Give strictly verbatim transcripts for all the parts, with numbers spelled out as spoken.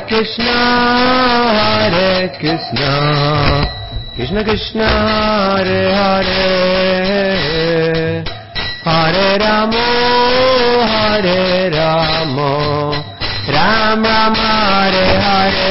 Krishna, Hare Krishna, Krishna Krishna, Hare Hare, Hare Rama, Hare Rama, Ram Ram, Hare Hare.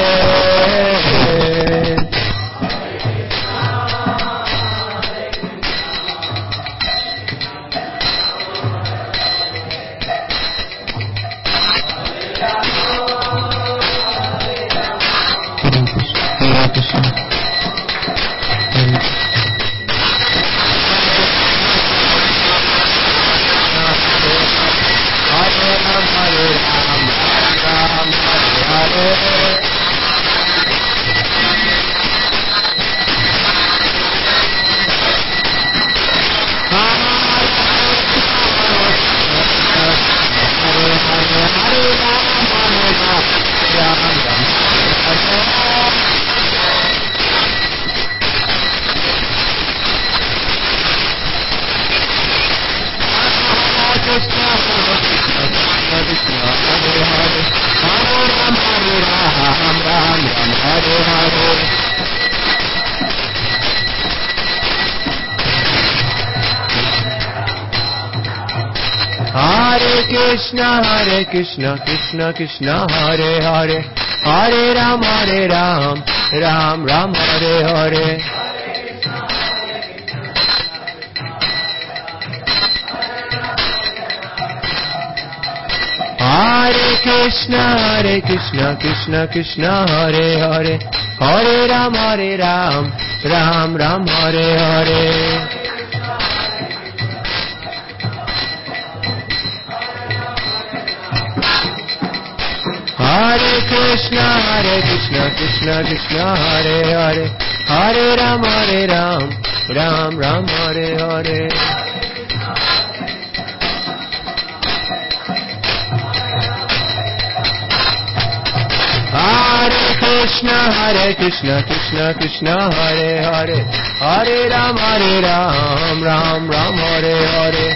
Krishna, Hare Krishna, Krishna Krishna, Hare Hare, Hare Ram, Hare Ram, Ram Ram, Hare Hare. Hare Krishna, Hare Krishna, Krishna Krishna, Hare Hare, Hare Ram, Hare Ram, Ram Ram, Hare Hare. Hare Krishna, Hare Krishna, Krishna Krishna, Hare Hare, Hare Ram, Hare Ram, Ram Ram, Hare Hare. Hare Krishna, Hare Krishna, Krishna Krishna, Hare Hare, Hare Ram, Hare Ram, Ram Ram, Hare Hare.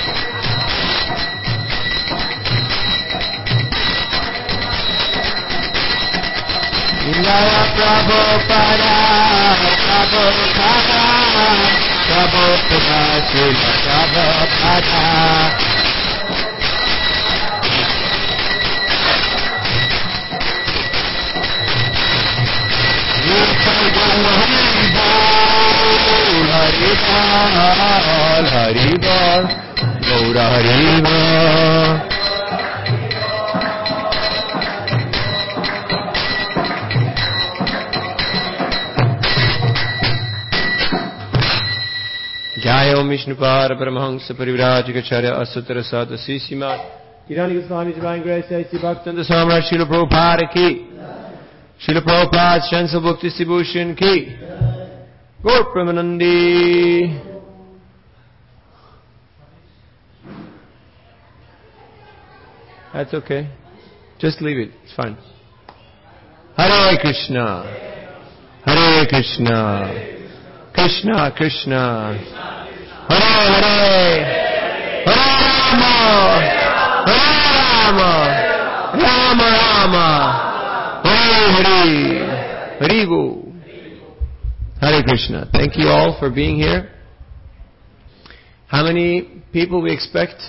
Jaya Prabhupada, Prabhupada, Prabhupada, Srila Prabhupada. Hari Bol, Gaura Hari Bol. Jai Om Vishnupad Paramahansa Parivrajacharya Asutra Sadhu Sisima Kirani Goswami Divine Grace A C Bhaktivinoda Samrat Srila Prabhupada Ki Srila Prabhupada Chansal Bhakti Sibhushan Ki Gaur Premanandi. That's okay. Just leave it. It's fine. Hare Krishna. Hare Krishna. Krishna Krishna. Hare Hare. Hare Rama. Hare Rama. Rama Rama. Hare Hare. Hare Bo. Hare Krishna. Thank you all for being here. How many people we expect?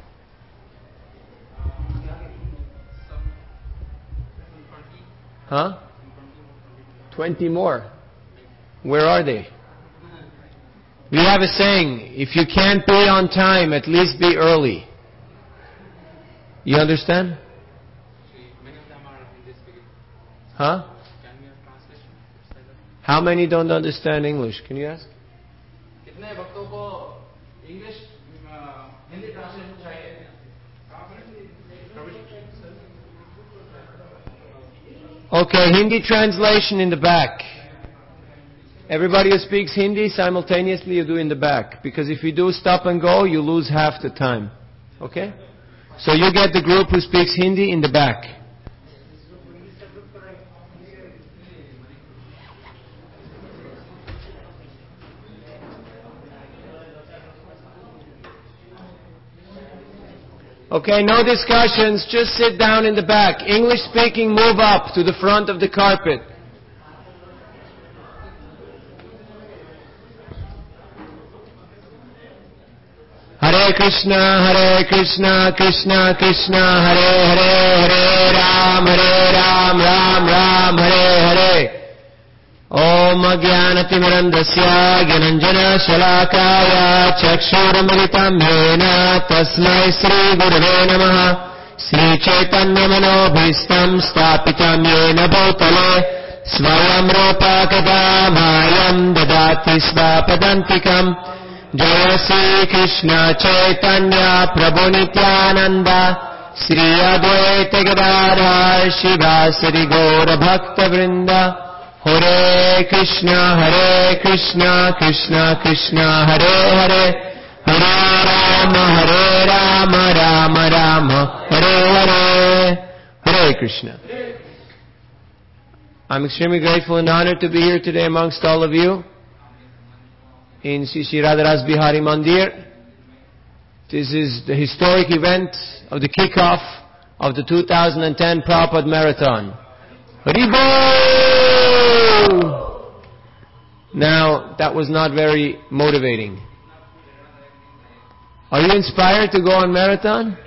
Huh? Twenty more. Where are they? We have a saying, if you can't be on time, at least be early. You understand? Huh? How many don't understand English? Can you ask? Okay, Hindi translation in the back. Everybody who speaks Hindi, simultaneously you do in the back. Because if you do stop and go, you lose half the time. Okay? So you get the group who speaks Hindi in the back. Okay, no discussions, just sit down in the back. English speaking, move up to the front of the carpet. Hare Krishna, Hare Krishna, Krishna Krishna, Hare Hare, Hare Ram, Hare Ram, Ram Ram, Hare Hare. Om Ajnanatimurandasya Gyananjana Shalakaya Chakshurumilitam Yena Tasmai Sri Gurave Namaha Sri Chaitanya Manobhistam Stapitam Yena Bhutale Swayam Rupa Kadamayam Dadati Svapadantikam Jaya Sri Krishna Chaitanya Prabhu Nityananda Sri Advaita Gadadhar Shivasari Gaura Bhakta Vrinda Hare Krishna, Hare Krishna, Krishna Krishna, Hare Hare, Hare Rama, Hare Rama, Rama Rama, Hare Hare, Hare Krishna. I'm extremely grateful and honored to be here today amongst all of you in Sri Sri Radharas Bihari Mandir. This is the historic event of the kickoff of the two thousand ten Prabhupada Marathon. Haribol! Now, that was not very motivating. Are you inspired to go on marathon?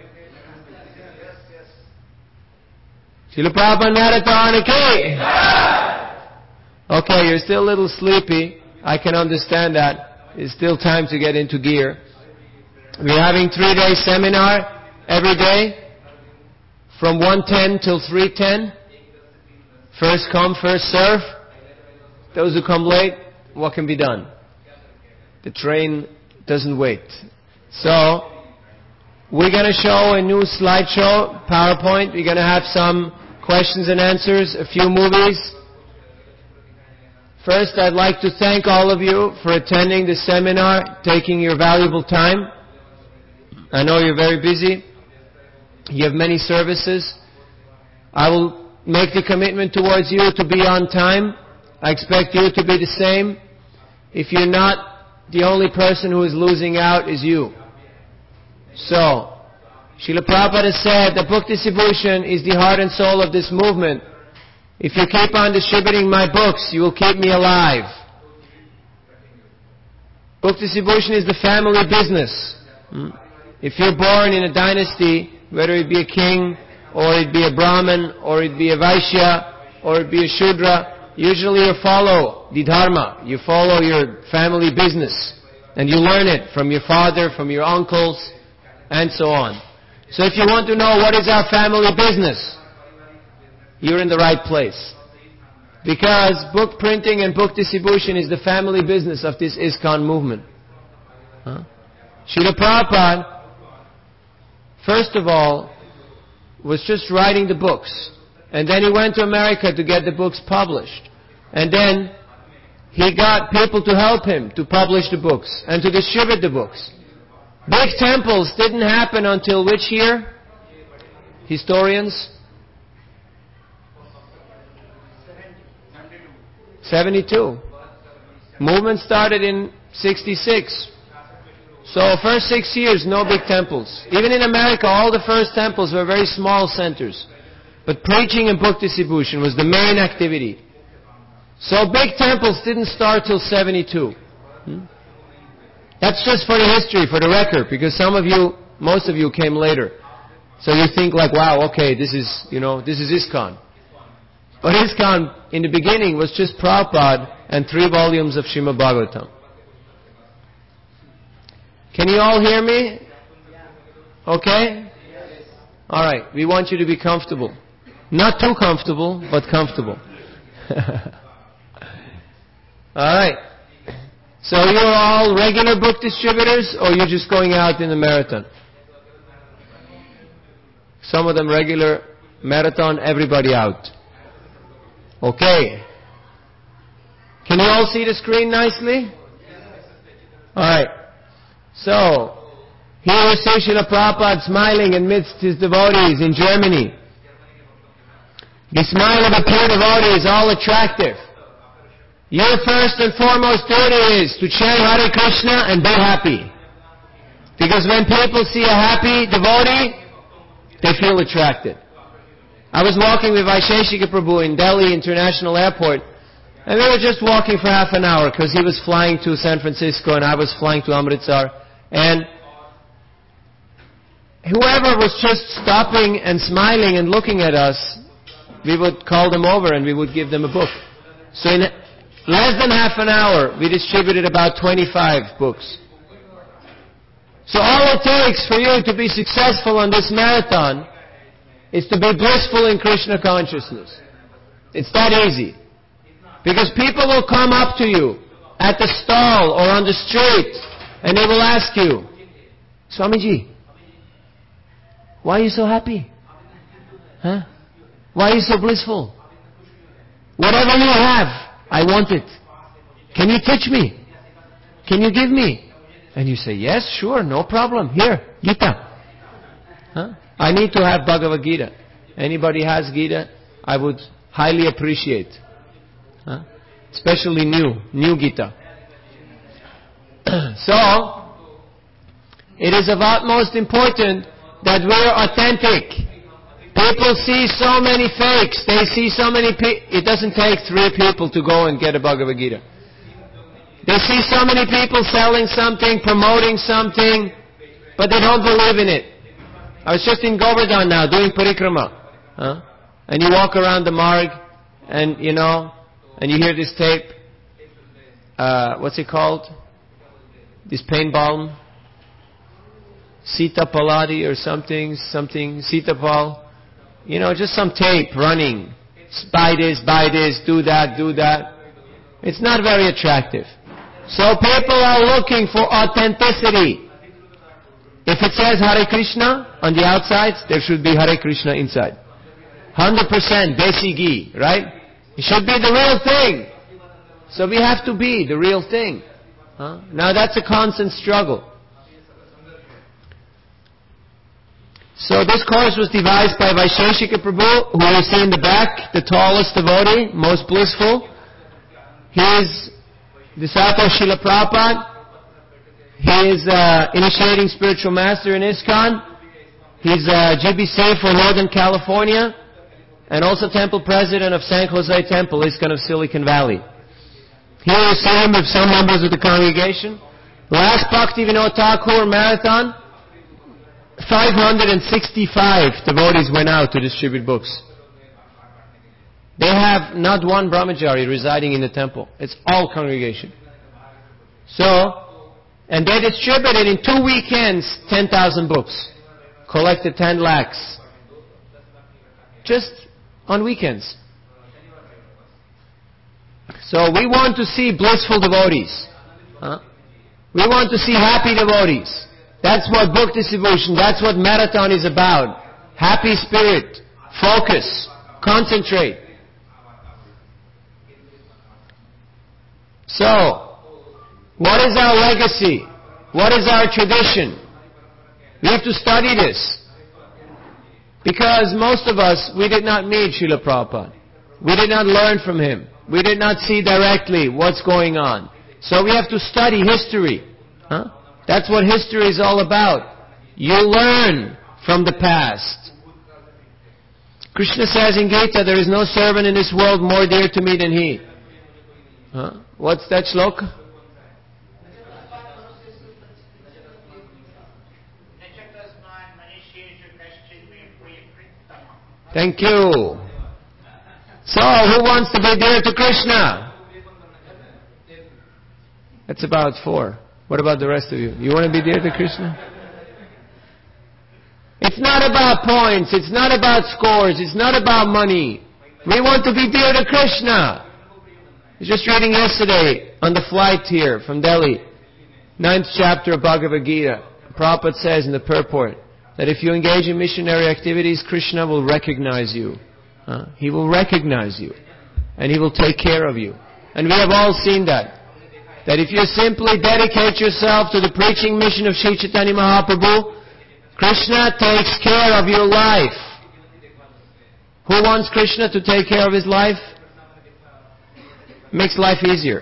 Srila Prabhupada Marathon, okay? Okay, you're still a little sleepy. I can understand that. It's still time to get into gear. We're having three-day seminar every day from one ten till three ten. First come, first serve. Those who come late, what can be done? The train doesn't wait. So, we're going to show a new slideshow, PowerPoint. We're going to have some questions and answers, a few movies. First, I'd like to thank all of you for attending the seminar, taking your valuable time. I know you're very busy. You have many services. I will make the commitment towards you to be on time. I expect you to be the same. If you're not, the only person who is losing out is you. So, Srila Prabhupada said that book distribution is the heart and soul of this movement. If you keep on distributing my books, you will keep me alive. Book distribution is the family business. If you're born in a dynasty, whether it be a king, or it be a Brahmin, or it be a Vaishya, or it be a Shudra, usually you follow the Dharma. You follow your family business. And you learn it from your father, from your uncles, and so on. So if you want to know what is our family business, you're in the right place. Because book printing and book distribution is the family business of this ISKCON movement. Huh? Srila Prabhupada, first of all, was just writing the books. And then he went to America to get the books published. And then he got people to help him to publish the books and to distribute the books. Big temples didn't happen until which year? Historians? seventy-two. Movement started in sixty-six. So first six years, no big temples. Even in America, all the first temples were very small centers. But preaching and book distribution was the main activity. So big temples didn't start till seventy-two. Hmm? That's just for the history, for the record, because some of you, most of you came later. So you think like, wow, okay, this is, you know, this is ISKCON. But ISKCON, in the beginning, was just Prabhupada and three volumes of Srimad Bhagavatam. Can you all hear me? Okay? Alright, we want you to be comfortable. Not too comfortable, but comfortable. Alright. So you're all regular book distributors, or you're just going out in the marathon? Some of them regular marathon, everybody out. Okay. Can you all see the screen nicely? Alright. So, here we see Srila Prabhupada smiling amidst his devotees in Germany. The smile of a pure devotee is all attractive. Your first and foremost duty is to chant Hare Krishna and be happy. Because when people see a happy devotee, they feel attracted. I was walking with Vaisheshika Prabhu in Delhi International Airport, and we were just walking for half an hour because he was flying to San Francisco and I was flying to Amritsar. And whoever was just stopping and smiling and looking at us, we would call them over and we would give them a book. So in less than half an hour, we distributed about twenty-five books. So all it takes for you to be successful on this marathon is to be blissful in Krishna consciousness. It's that easy. Because people will come up to you at the stall or on the street and they will ask you, Swamiji, why are you so happy? Huh? Why are you so blissful? Whatever you have, I want it. Can you teach me? Can you give me? And you say, yes, sure, no problem. Here, Gita. Huh? I need to have Bhagavad Gita. Anybody has Gita, I would highly appreciate. Huh? Especially new, new Gita. So, it is of utmost important that we're authentic. People see so many fakes. They see so many people. It doesn't take three people to go and get a Bhagavad Gita. They see so many people selling something, promoting something, but they don't believe in it. I was just in Govardhan now doing parikrama. Huh? And you walk around the marg and, you know, and you hear this tape. Uh, what's it called? This pain balm? Sita Paladi or something, something, Sita Pal. You know, just some tape running. Buy this, buy this, do that, do that. It's not very attractive. So people are looking for authenticity. If it says Hare Krishna on the outside, there should be Hare Krishna inside. one hundred percent Desi ghee, right? It should be the real thing. So we have to be the real thing. Huh? Now that's a constant struggle. So this course was devised by Vaisheshika Prabhu, who you see in the back, the tallest devotee, most blissful. He is disciple of Srila Prabhupada. He is uh, initiating spiritual master in ISKCON. He's uh, G B C for Northern California, and also temple president of San Jose Temple, ISKCON of Silicon Valley. Here you see him with some members of the congregation. Last Bhaktivinoda Thakur marathon, five hundred sixty-five devotees went out to distribute books. They have not one brahmachari residing in the temple. It's all congregation. So, and they distributed in two weekends ten thousand books. Collected ten lakhs. Just on weekends. So we want to see blissful devotees. Huh? We want to see happy devotees. That's what book distribution, that's what marathon is about. Happy spirit, focus, concentrate. So, what is our legacy? What is our tradition? We have to study this. Because most of us, we did not meet Srila Prabhupada. We did not learn from him. We did not see directly what's going on. So we have to study history. Huh? That's what history is all about. You learn from the past. Krishna says in Gita, there is no servant in this world more dear to me than he. Huh? What's that shloka? Thank you. So, who wants to be dear to Krishna? That's about four. What about the rest of you? You want to be dear to Krishna? It's not about points. It's not about scores. It's not about money. We want to be dear to Krishna. I was just reading yesterday on the flight here from Delhi, ninth chapter of Bhagavad Gita. Prabhupada says in the purport that if you engage in missionary activities, Krishna will recognize you. Uh, he will recognize you. And He will take care of you. And we have all seen that. That if you simply dedicate yourself to the preaching mission of Sri Chaitanya Mahaprabhu, Krishna takes care of your life. Who wants Krishna to take care of his life? Makes life easier.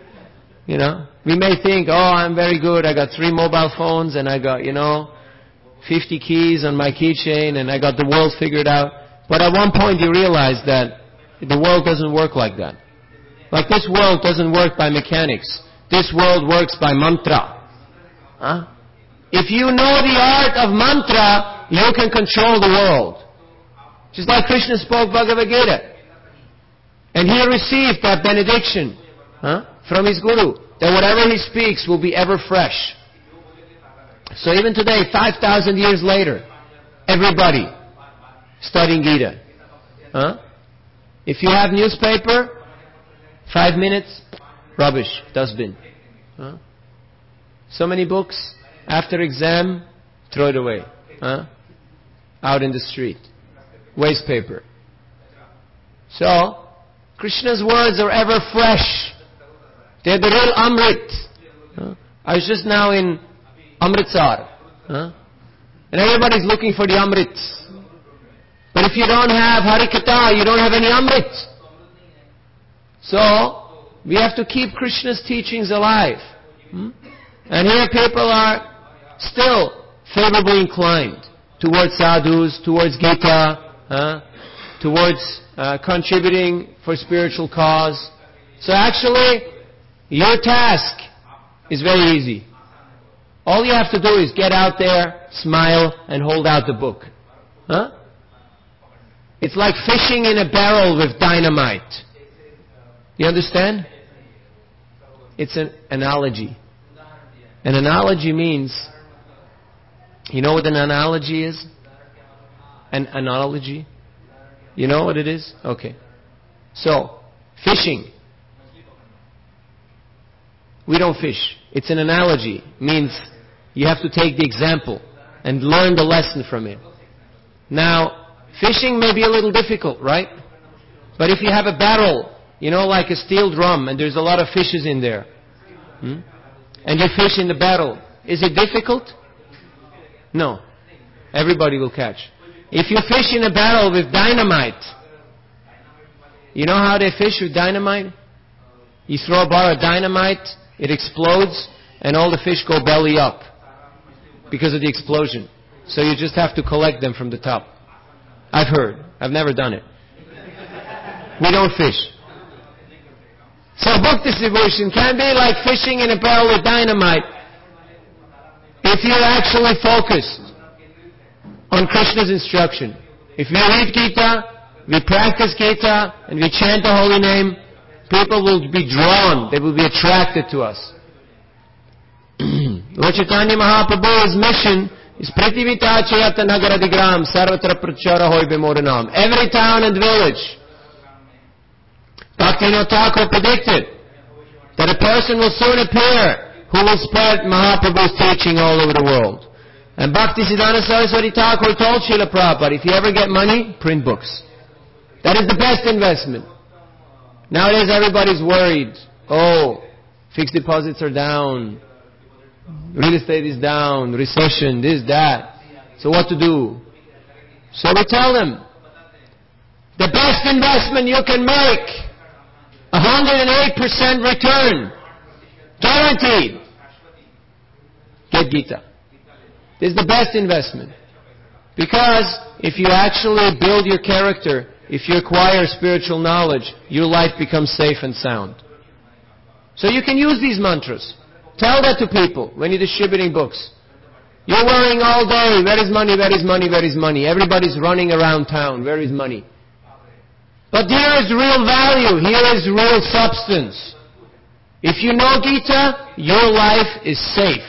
You know, we may think, oh, I'm very good, I got three mobile phones and I got, you know, fifty keys on my keychain and I got the world figured out. But at one point you realize that the world doesn't work like that. Like this world doesn't work by mechanics. This world works by mantra. Huh? If you know the art of mantra, you can control the world. Just like Krishna spoke Bhagavad Gita. And he received that benediction huh, from his Guru, that whatever he speaks will be ever fresh. So even today, five thousand years later, everybody studying Gita. Huh? If you have newspaper, five minutes, rubbish, dustbin. Huh? So many books, after exam, throw it away. Huh? Out in the street. Waste paper. So, Krishna's words are ever fresh. They're the real Amrit. Huh? I was just now in Amritsar. Huh? And everybody's looking for the Amrit. But if you don't have Harikatha, you don't have any Amrit. So, we have to keep Krishna's teachings alive. Hmm? And here people are still favorably inclined towards sadhus, towards Gita, huh? towards uh, contributing for spiritual cause. So actually, your task is very easy. All you have to do is get out there, smile, and hold out the book. Huh? It's like fishing in a barrel with dynamite. You understand? It's an analogy. An analogy means, you know what an analogy is? An analogy? You know what it is? Okay. So, fishing. We don't fish. It's an analogy. Means you have to take the example and learn the lesson from it. Now, fishing may be a little difficult, right? But if you have a barrel, you know, like a steel drum, and there's a lot of fishes in there, hmm? and you fish in the barrel, is it difficult? No. Everybody will catch. If you fish in a barrel with dynamite, you know how they fish with dynamite? You throw a bar of dynamite, it explodes, and all the fish go belly up because of the explosion. So you just have to collect them from the top. I've heard. I've never done it. We don't fish. So book distribution can be like fishing in a barrel with dynamite if you're actually focused on Krishna's instruction. If we read Gita, we practice Gita, and we chant the holy name, people will be drawn, they will be attracted to us. Lord Chaitanya Mahaprabhu's mission is Prativita Chayata Nagaradigram Sarvatra Prachara Hoy Bimoranam. Every town and village. Bhaktivinoda Thakur predicted that a person will soon appear who will spread Mahaprabhu's teaching all over the world. And Bhaktisiddhanta Saraswati Thakur told Srila Prabhupada, if you ever get money, print books. That is the best investment. Nowadays everybody's worried. Oh, fixed deposits are down. Real estate is down. Recession, this, that. So what to do? So we tell them, the best investment you can make, one hundred eight percent return. Guaranteed. Get Gita. This is the best investment. Because if you actually build your character, if you acquire spiritual knowledge, your life becomes safe and sound. So you can use these mantras. Tell that to people when you're distributing books. You're worrying all day, where is money, where is money, where is money? Everybody's running around town, where is money? But here is real value, here is real substance. If you know Gita, your life is safe.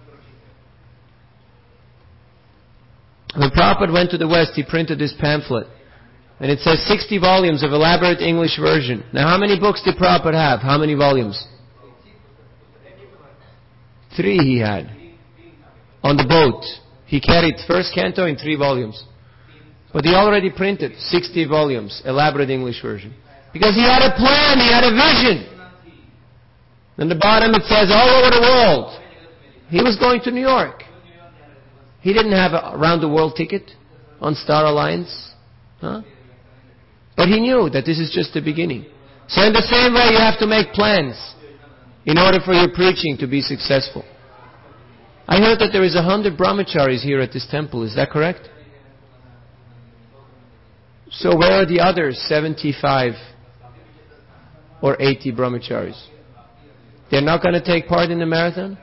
When Prabhupada went to the West, he printed this pamphlet. And it says sixty volumes of elaborate English version. Now how many books did Prabhupada have? How many volumes? Three he had. On the boat. He carried first canto in three volumes. But he already printed sixty volumes, elaborate English version. Because he had a plan, he had a vision. On the bottom it says all over the world. He was going to New York. He didn't have a round the world ticket on Star Alliance. Huh? But he knew that this is just the beginning. So in the same way you have to make plans in order for your preaching to be successful. I heard that there is a hundred brahmacharis here at this temple. Is that correct? So where are the other seventy-five or eighty brahmacharis? They're not going to take part in the marathon?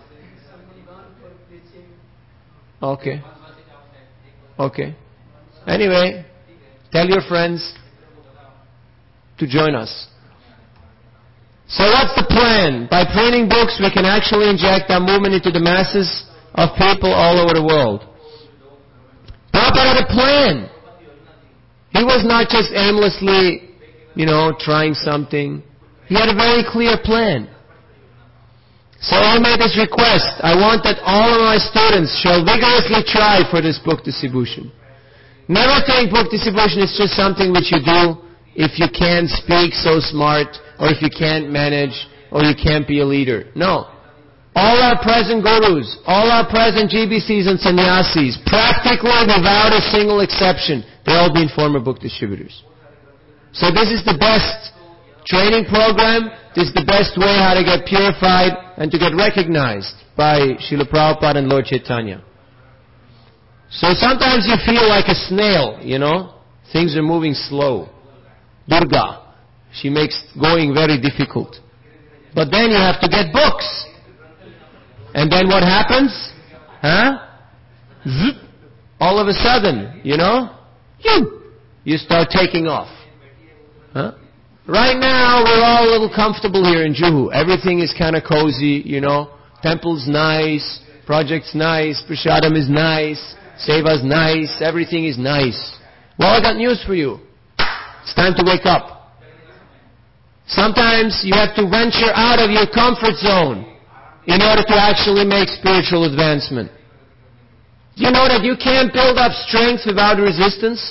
Okay. Okay. Anyway, tell your friends to join us. So what's the plan? By printing books, we can actually inject our movement into the masses of people all over the world. Prabhupada had a plan. He was not just aimlessly, you know, trying something. He had a very clear plan. So I made this request. I want that all of my students shall vigorously try for this book distribution. Never think book distribution is just something which you do if you can't speak so smart, or if you can't manage, or you can't be a leader. No. All our present gurus, all our present G B Cs and sannyasis, practically without a single exception, they've all been former book distributors. So this is the best training program. This is the best way how to get purified and to get recognized by Srila Prabhupada and Lord Chaitanya. So sometimes you feel like a snail, you know. Things are moving slow. Durga, she makes going very difficult. But then you have to get books. And then what happens? Huh? Zip. All of a sudden, you know, you, you start taking off. Huh? Right now, we're all a little comfortable here in Juhu. Everything is kind of cozy, you know. Temple's nice, project's nice, Prashadam is nice, Seva's nice, everything is nice. Well, I got news for you. It's time to wake up. Sometimes you have to venture out of your comfort zone in order to actually make spiritual advancement. Do you know that you can't build up strength without resistance?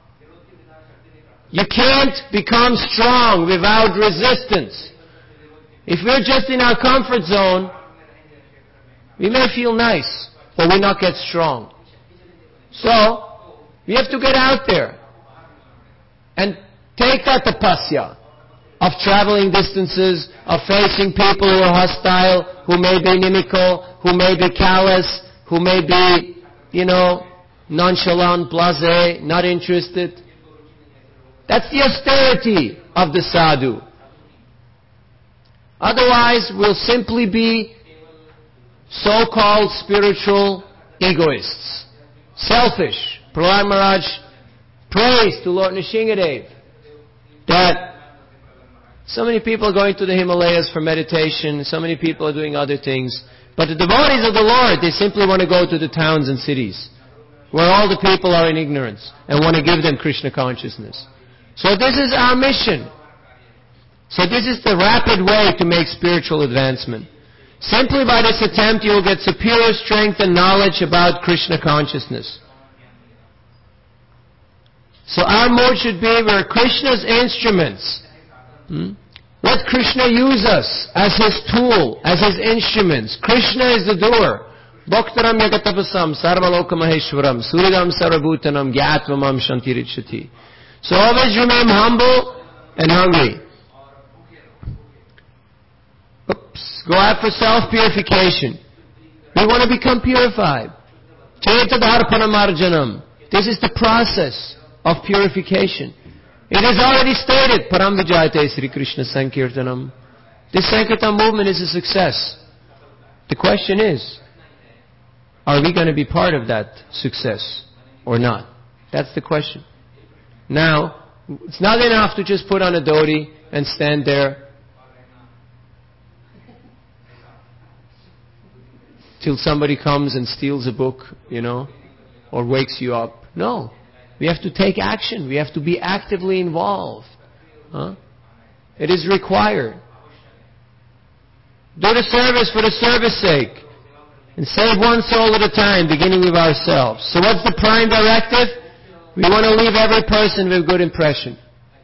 You can't become strong without resistance. If we're just in our comfort zone, we may feel nice, but we not get strong. So, we have to get out there and take that tapasya of traveling distances, of facing people who are hostile, who may be inimical, who may be callous, who may be, you know, nonchalant, blasé, not interested. That's the austerity of the sadhu. Otherwise, we'll simply be so-called spiritual egoists. Selfish. Prahlad Maharaj praised to Lord Nrsingadev that so many people are going to the Himalayas for meditation, so many people are doing other things, but the devotees of the Lord, they simply want to go to the towns and cities where all the people are in ignorance and want to give them Krishna consciousness. So this is our mission. So this is the rapid way to make spiritual advancement. Simply by this attempt you will get superior strength and knowledge about Krishna consciousness. So our mood should be we're Krishna's instruments. Hmm? Let Krishna use us as His tool, as His instruments. Krishna is the doer. Bhaktaram yagatapasam sarvaloka maheshwaram suridam sarvabhutanam gyatvam shantiricchati. So always remain humble and hungry. Oops. Go out for self-purification. We want to become purified. Chetadharpanamarjanam. This is the process of purification. It is already stated, Param Vijayate Sri Krishna Sankirtanam. This Sankirtan movement is a success. The question is, are we going to be part of that success or not? That's the question. Now, it's not enough to just put on a dhoti and stand there till somebody comes and steals a book, you know, or wakes you up. No. We have to take action. We have to be actively involved. Huh? It is required. Do the service for the service sake. And save one soul at a time, beginning with ourselves. So what's the prime directive? We want to leave every person with a good impression.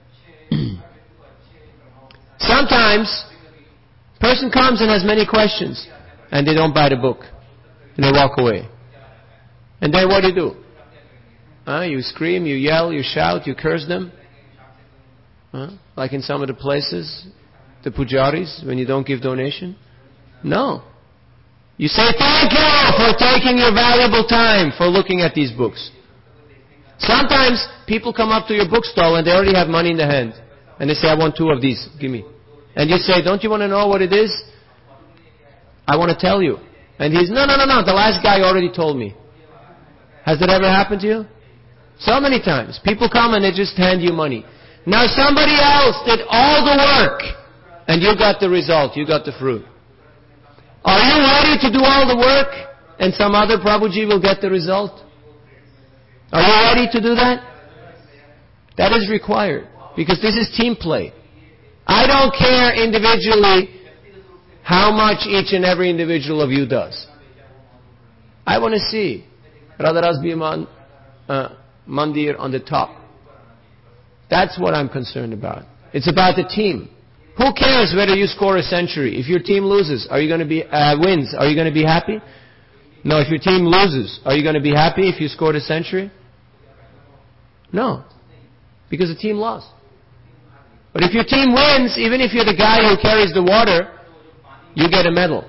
Sometimes, a person comes and has many questions, and they don't buy the book, and they walk away. And then what do you do? Huh? You scream, you yell, you shout, you curse them. Huh? Like in some of the places, the pujaris, when you don't give donation. No. You say, thank you for taking your valuable time for looking at these books. Sometimes people come up to your bookstall and they already have money in the hand. And they say, I want two of these. Give me. And you say, don't you want to know what it is? I want to tell you. And he's, no, no, no, no. The last guy already told me. Has that ever happened to you? So many times. People come and they just hand you money. Now somebody else did all the work. And you got the result. You got the fruit. Are you ready to do all the work? And some other Prabhuji will get the result? Are you ready to do that? That is required. Because this is team play. I don't care individually how much each and every individual of you does. I want to see Radharas Bhiman uh, Mandir on the top. That's what I'm concerned about. It's about the team. Who cares whether you score a century? If your team loses, are you going to be, uh, wins, are you going to be happy? No, if your team loses, are you going to be happy if you scored a century? No. Because the team lost. But if your team wins, even if you're the guy who carries the water, you get a medal.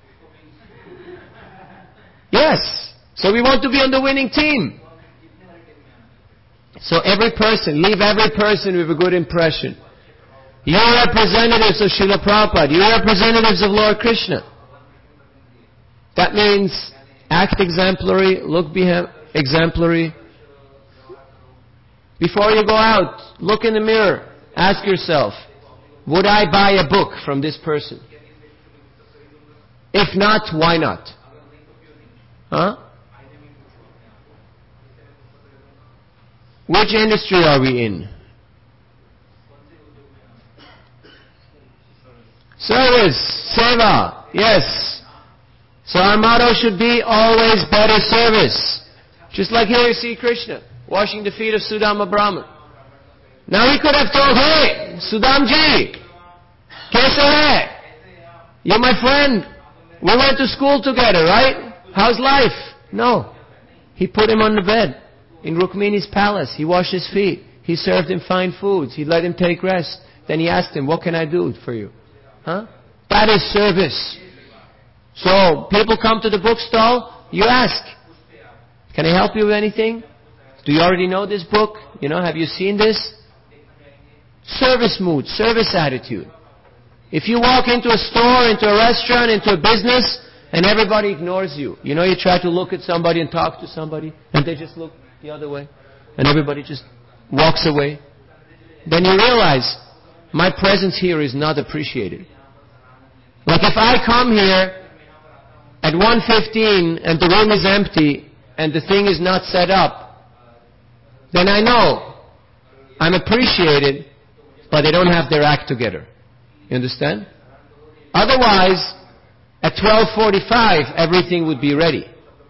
Yes. So we want to be on the winning team. So every person, leave every person with a good impression. You're representatives of Srila Prabhupada. You're representatives of Lord Krishna. That means act exemplary, look exemplary. Before you go out, look in the mirror. Ask yourself, would I buy a book from this person? If not, why not? Huh? Which industry are we in? Service, seva, yes. So our motto should be always better service. Just like here you see Krishna washing the feet of Sudama Brahman. Now he could have told, hey, Sudamji, kaise hai? You're my friend. We went to school together, right? How's life? No. He put him on the bed in Rukmini's palace. He washed his feet. He served him fine foods. He let him take rest. Then he asked him, what can I do for you? Huh? That is service. So, people come to the bookstall, you ask, can I help you with anything? Do you already know this book? You know, have you seen this? Service mood, service attitude. If you walk into a store, into a restaurant, into a business, and everybody ignores you, you know, you try to look at somebody and talk to somebody, and they just look the other way, and everybody just walks away, then you realize, my presence here is not appreciated. Like if I come here at one fifteen and the room is empty and the thing is not set up, then I know I'm appreciated, but they don't have their act together. You understand? Otherwise, at twelve forty-five, everything would be ready.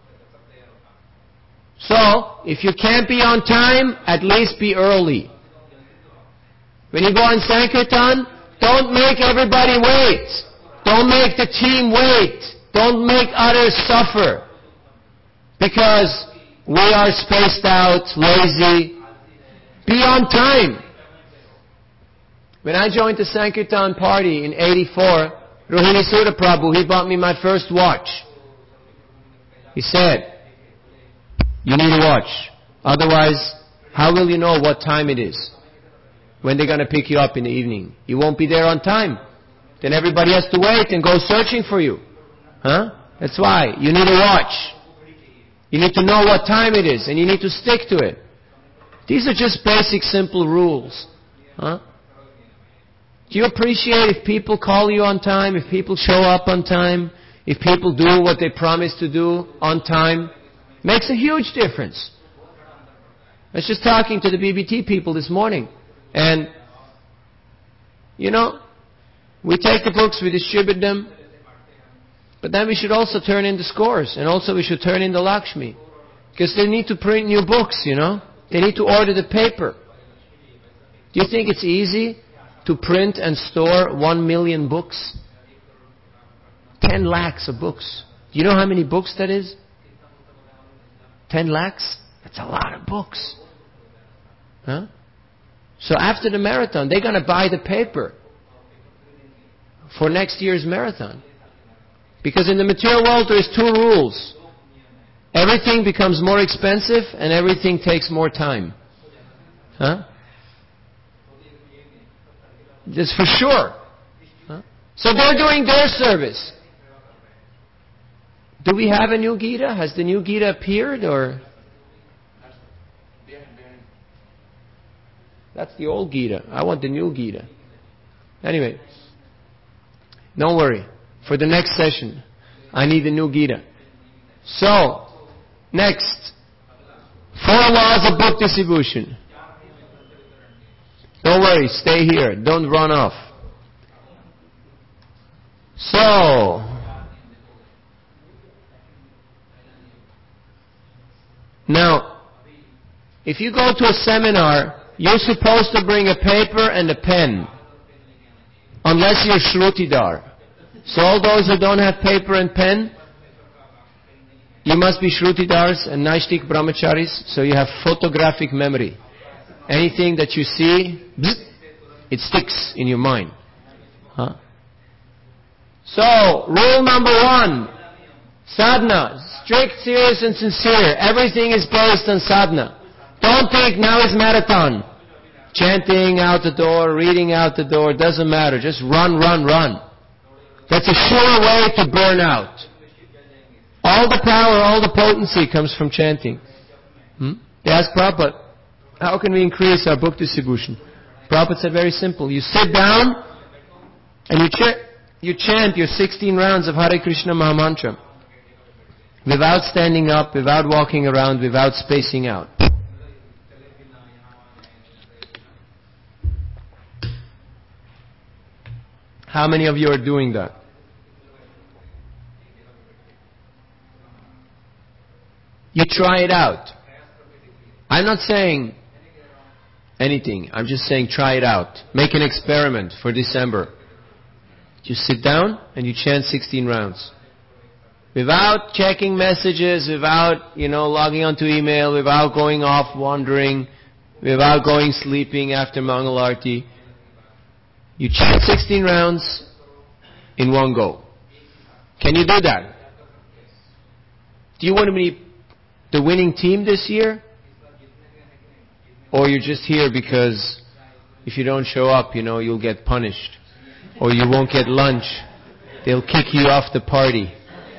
So, if you can't be on time, at least be early. When you go on Sankirtan, don't make everybody wait. Don't make the team wait. Don't make others suffer. Because we are spaced out, lazy. Be on time. When I joined the Sankirtan party in eighty-four, Rohini Sudha Prabhu, he bought me my first watch. He said, you need a watch. Otherwise, how will you know what time it is? When they're going to pick you up in the evening. You won't be there on time. Then everybody has to wait and go searching for you. Huh? That's why. You need a watch. You need to know what time it is and you need to stick to it. These are just basic, simple rules. Huh? Do you appreciate if people call you on time, if people show up on time, if people do what they promise to do on time? Makes a huge difference. I was just talking to the B B T people this morning. And, you know, we take the books, we distribute them, but then we should also turn in the scores, and also we should turn in the Lakshmi. Because they need to print new books, you know. They need to order the paper. Do you think it's easy to print and store one million books? Ten lakhs of books. Do you know how many books that is? Ten lakhs? That's a lot of books. Huh? So after the marathon, they're going to buy the paper for next year's marathon. Because in the material world there is two rules. Everything becomes more expensive and everything takes more time. Huh? That's for sure. Huh? So they're doing their service. Do we have a new Gita? Has the new Gita appeared or? That's the old Gita. I want the new Gita. Anyway, don't worry. For the next session, I need the new Gita. So, next. Four laws of book distribution. Don't worry, stay here. Don't run off. So, now, if you go to a seminar, you're supposed to bring a paper and a pen. Unless you're Shrutidar. So all those who don't have paper and pen, you must be Shrutidars and Naishtik Brahmacharis, so you have photographic memory. Anything that you see, it sticks in your mind. Huh? So, rule number one, sadhana, strict, serious and sincere. Everything is based on sadhana. Don't think now is marathon. Chanting out the door, reading out the door, doesn't matter. Just run, run, run. That's a sure way to burn out. All the power, all the potency comes from chanting. Hmm? They asked Prabhupada, how can we increase our book distribution? Prabhupada said very simple. You sit down and you, ch- you chant your sixteen rounds of Hare Krishna Mahamantra. Without standing up, without walking around, without spacing out. How many of you are doing that? You try it out. I'm not saying anything. I'm just saying try it out. Make an experiment for December. You sit down and you chant sixteen rounds. Without checking messages, without, you know, logging onto email, without going off wandering, without going sleeping after Mangal Arti. You chant sixteen rounds in one go. Can you do that? Do you want to be the winning team this year? Or you're just here because if you don't show up, you know, you'll get punished. Or you won't get lunch. They'll kick you off the party.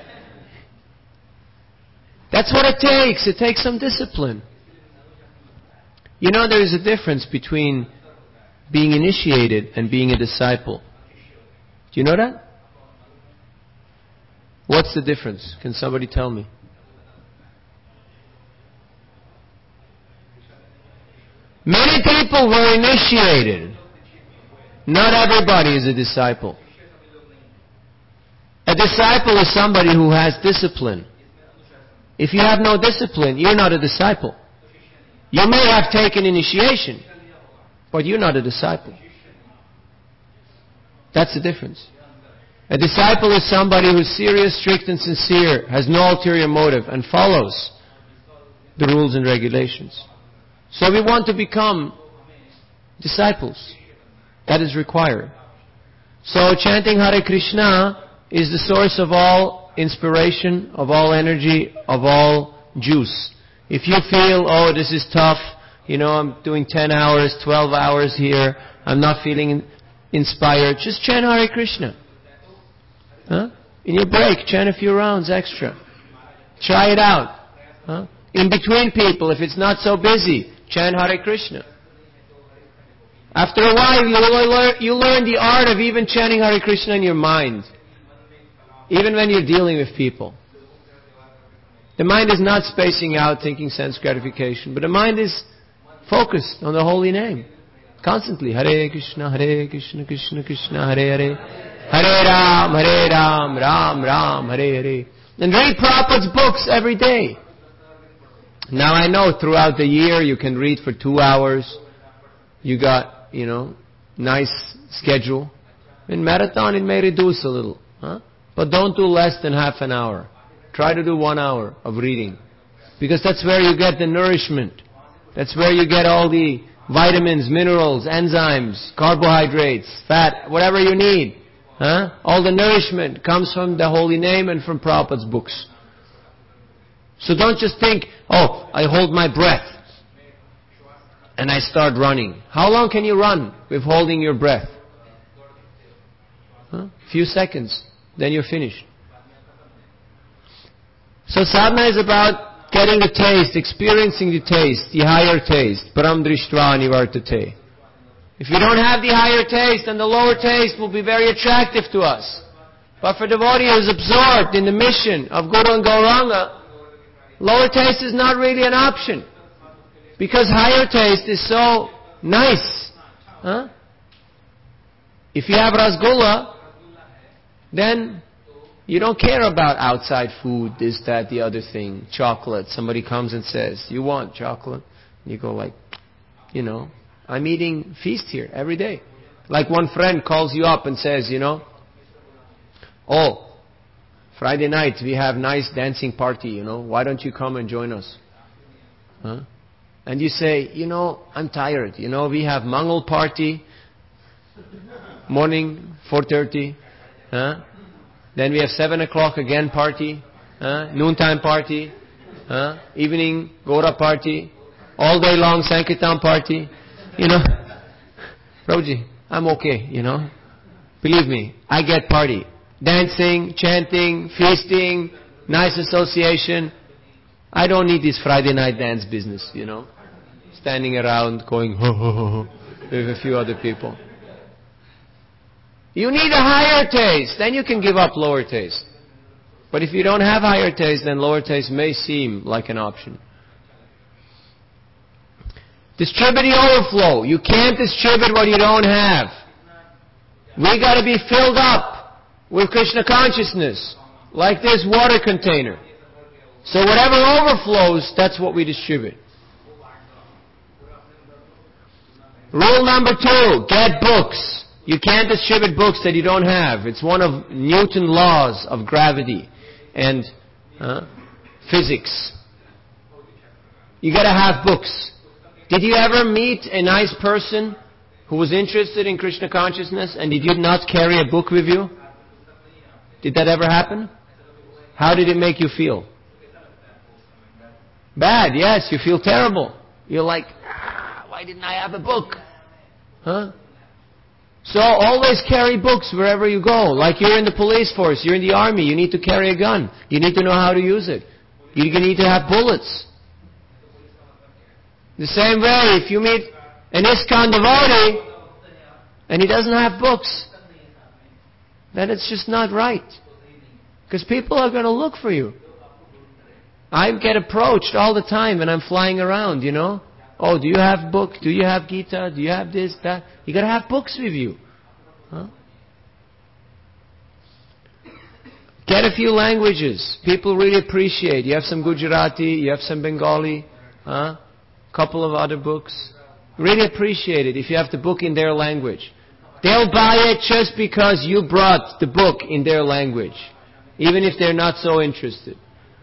That's what it takes. It takes some discipline. You know, there is a difference between being initiated and being a disciple. Do you know that? What's the difference? Can somebody tell me? Many people were initiated. Not everybody is a disciple. A disciple is somebody who has discipline. If you have no discipline, you're not a disciple. You may have taken initiation, but you're not a disciple. That's the difference. A disciple is somebody who's serious, strict and sincere, has no ulterior motive, and follows the rules and regulations. So we want to become disciples. That is required. So chanting Hare Krishna is the source of all inspiration, of all energy, of all juice. If you feel, oh, this is tough, you know, I'm doing ten hours, twelve hours here, I'm not feeling inspired, just chant Hare Krishna. Huh? In your break, chant a few rounds extra. Try it out. Huh? In between people, if it's not so busy, chant Hare Krishna. After a while, you learn, you learn the art of even chanting Hare Krishna in your mind. Even when you're dealing with people. The mind is not spacing out, thinking sense gratification, but the mind is focused on the holy name. Constantly. Hare Krishna, Hare Krishna, Krishna Krishna, Hare Hare. Hare Ram, Hare Ram, Ram Ram, Hare Hare. And read Prabhupada's books every day. Now I know throughout the year you can read for two hours. You got, you know, nice schedule. In marathon it may reduce a little. Huh? But don't do less than half an hour. Try to do one hour of reading. Because that's where you get the nourishment. That's where you get all the vitamins, minerals, enzymes, carbohydrates, fat, whatever you need. Huh? All the nourishment comes from the holy name and from Prabhupada's books. So don't just think, oh, I hold my breath and I start running. How long can you run with holding your breath? Huh? Few seconds, then you're finished. So sadhana is about getting the taste, experiencing the taste, the higher taste. Param drishtva nivartate. If you don't have the higher taste, then the lower taste will be very attractive to us. But for the devotee who is absorbed in the mission of Guru and Gauranga, lower taste is not really an option. Because higher taste is so nice. Huh? If you have rasgulla, then you don't care about outside food, this, that, the other thing, chocolate. Somebody comes and says, you want chocolate? And you go like, you know, I'm eating feast here every day. Like one friend calls you up and says, you know, oh, Friday night we have nice dancing party, you know, why don't you come and join us? Huh? And you say, you know, I'm tired. You know, we have Mangal party, morning, four thirty. Huh? Then we have seven o'clock again party, huh? Noontime party, huh? Evening, Gora party, all day long Sankirtan party. You know, Prabhuji, I'm okay, you know. Believe me, I get party. Dancing, chanting, feasting, nice association. I don't need this Friday night dance business, you know. Standing around going ho ho ho ho with a few other people. You need a higher taste, then you can give up lower taste. But if you don't have higher taste, then lower taste may seem like an option. Distribute the overflow. You can't distribute what you don't have. We got to be filled up with Krishna consciousness, like this water container. So whatever overflows, that's what we distribute. Rule number two, get books. You can't distribute books that you don't have. It's one of Newton's laws of gravity and uh, physics. You got to have books. Did you ever meet a nice person who was interested in Krishna consciousness and did you not carry a book with you? Did that ever happen? How did it make you feel? Bad, yes, you feel terrible. You're like, ah, why didn't I have a book? Huh? So always carry books wherever you go. Like you're in the police force, you're in the army, you need to carry a gun. You need to know how to use it. You need to have bullets. The same way, if you meet an ISKCON devotee and he doesn't have books, then it's just not right. Because people are going to look for you. I get approached all the time when I'm flying around, you know. Oh, do you have book? Do you have Gita? Do you have this, that? You got to have books with you. Huh? Get a few languages. People really appreciate. You have some Gujarati, you have some Bengali, huh? Couple of other books. Really appreciate it if you have the book in their language. They'll buy it just because you brought the book in their language, even if they're not so interested.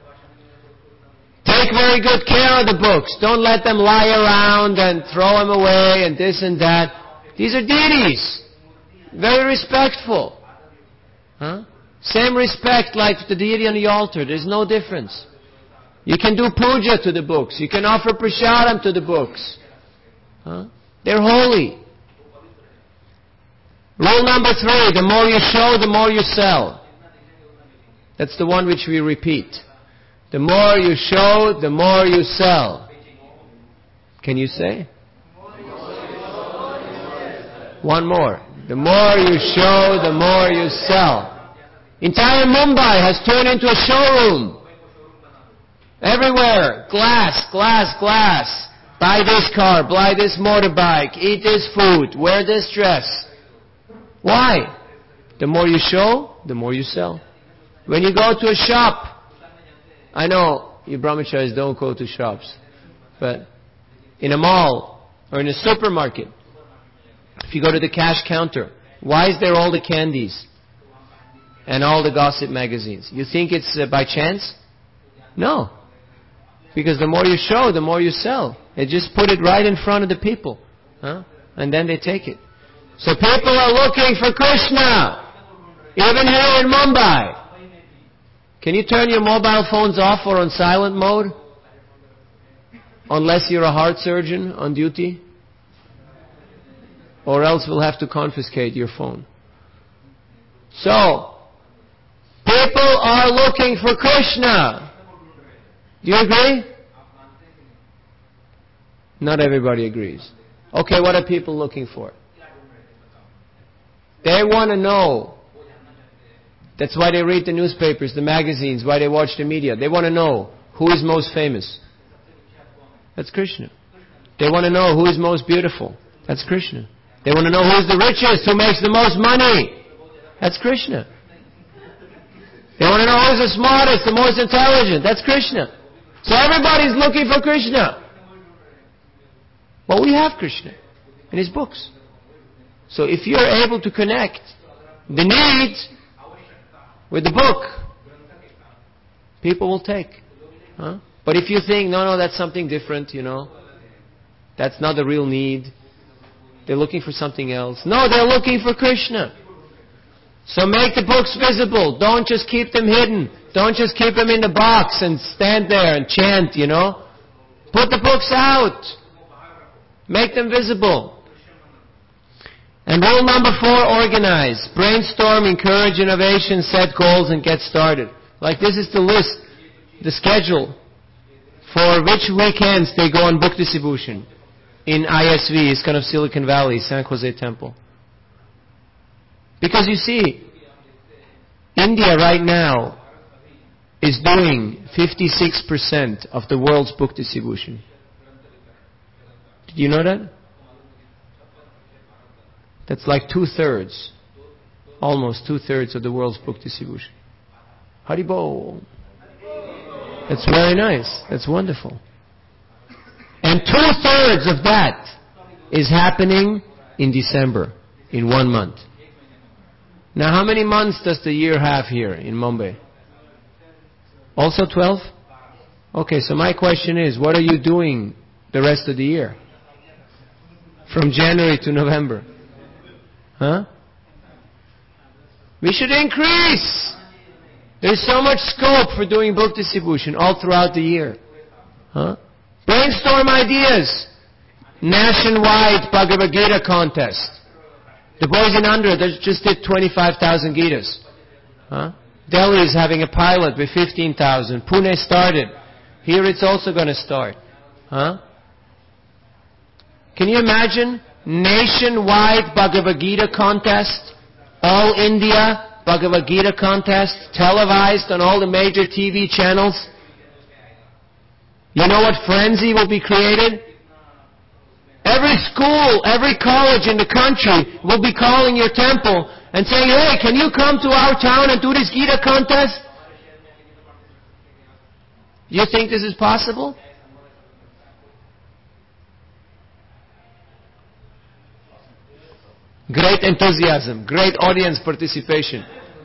Take very good care of the books. Don't let them lie around and throw them away and this and that. These are deities. Very respectful. Huh? Same respect like the deity on the altar. There's no difference. You can do puja to the books. You can offer prasadam to the books. Huh? They're holy. Rule number three, the more you show, the more you sell. That's the one which we repeat. The more you show, the more you sell. Can you say? One more. The more you show, the more you sell. Entire Mumbai has turned into a showroom. Everywhere, glass, glass, glass. Buy this car, buy this motorbike, eat this food, wear this dress. Why? The more you show, the more you sell. When you go to a shop, I know you brahmacharis don't go to shops, but in a mall or in a supermarket, if you go to the cash counter, why is there all the candies and all the gossip magazines? You think it's uh, by chance? No. Because the more you show, the more you sell. They just put it right in front of the people. Huh? And then they take it. So people are looking for Krishna. Even here in Mumbai. Can you turn your mobile phones off or on silent mode? Unless you're a heart surgeon on duty. Or else we'll have to confiscate your phone. So, people are looking for Krishna. Do you agree? Not everybody agrees. Okay, what are people looking for? They want to know. That's why they read the newspapers, the magazines, why they watch the media. They want to know who is most famous. That's Krishna. They want to know who is most beautiful. That's Krishna. They want to know who is the richest, who makes the most money. That's Krishna. They want to know who is the smartest, the most intelligent. That's Krishna. So everybody's looking for Krishna. Well, we have Krishna in His books. So if you're able to connect the need with the book, people will take. Huh? But if you think, no, no, that's something different, you know, that's not the real need, they're looking for something else. No, they're looking for Krishna. So make the books visible. Don't just keep them hidden. Don't just keep them in the box and stand there and chant, you know. Put the books out. Make them visible. And rule number four, organize. Brainstorm, encourage innovation, set goals, and get started. Like this is the list, the schedule for which weekends they go on book distribution in I S V, ISKCON of Silicon Valley, San Jose Temple. Because you see, India right now is doing fifty-six percent of the world's book distribution. Did you know that? That's like two-thirds, almost two-thirds of the world's book distribution. Haribol. That's very nice. That's wonderful. And two-thirds of that is happening in December, in one month. Now, how many months does the year have here in Mumbai? Also twelve? Okay, so my question is, what are you doing the rest of the year? From January to November? Huh? We should increase! There's so much scope for doing book distribution all throughout the year. Huh? Brainstorm ideas. Nationwide Bhagavad Gita contest. The boys in Andhra, they just did twenty-five thousand Gitas. Huh? Delhi is having a pilot with fifteen thousand. Pune started. Here it's also going to start. Huh? Can you imagine? Nationwide Bhagavad Gita contest. All India Bhagavad Gita contest. Televised on all the major T V channels. You know what frenzy will be created? Every school, every college in the country will be calling your temple and saying, hey, can you come to our town and do this Gita contest? You think this is possible? Great enthusiasm, great audience participation.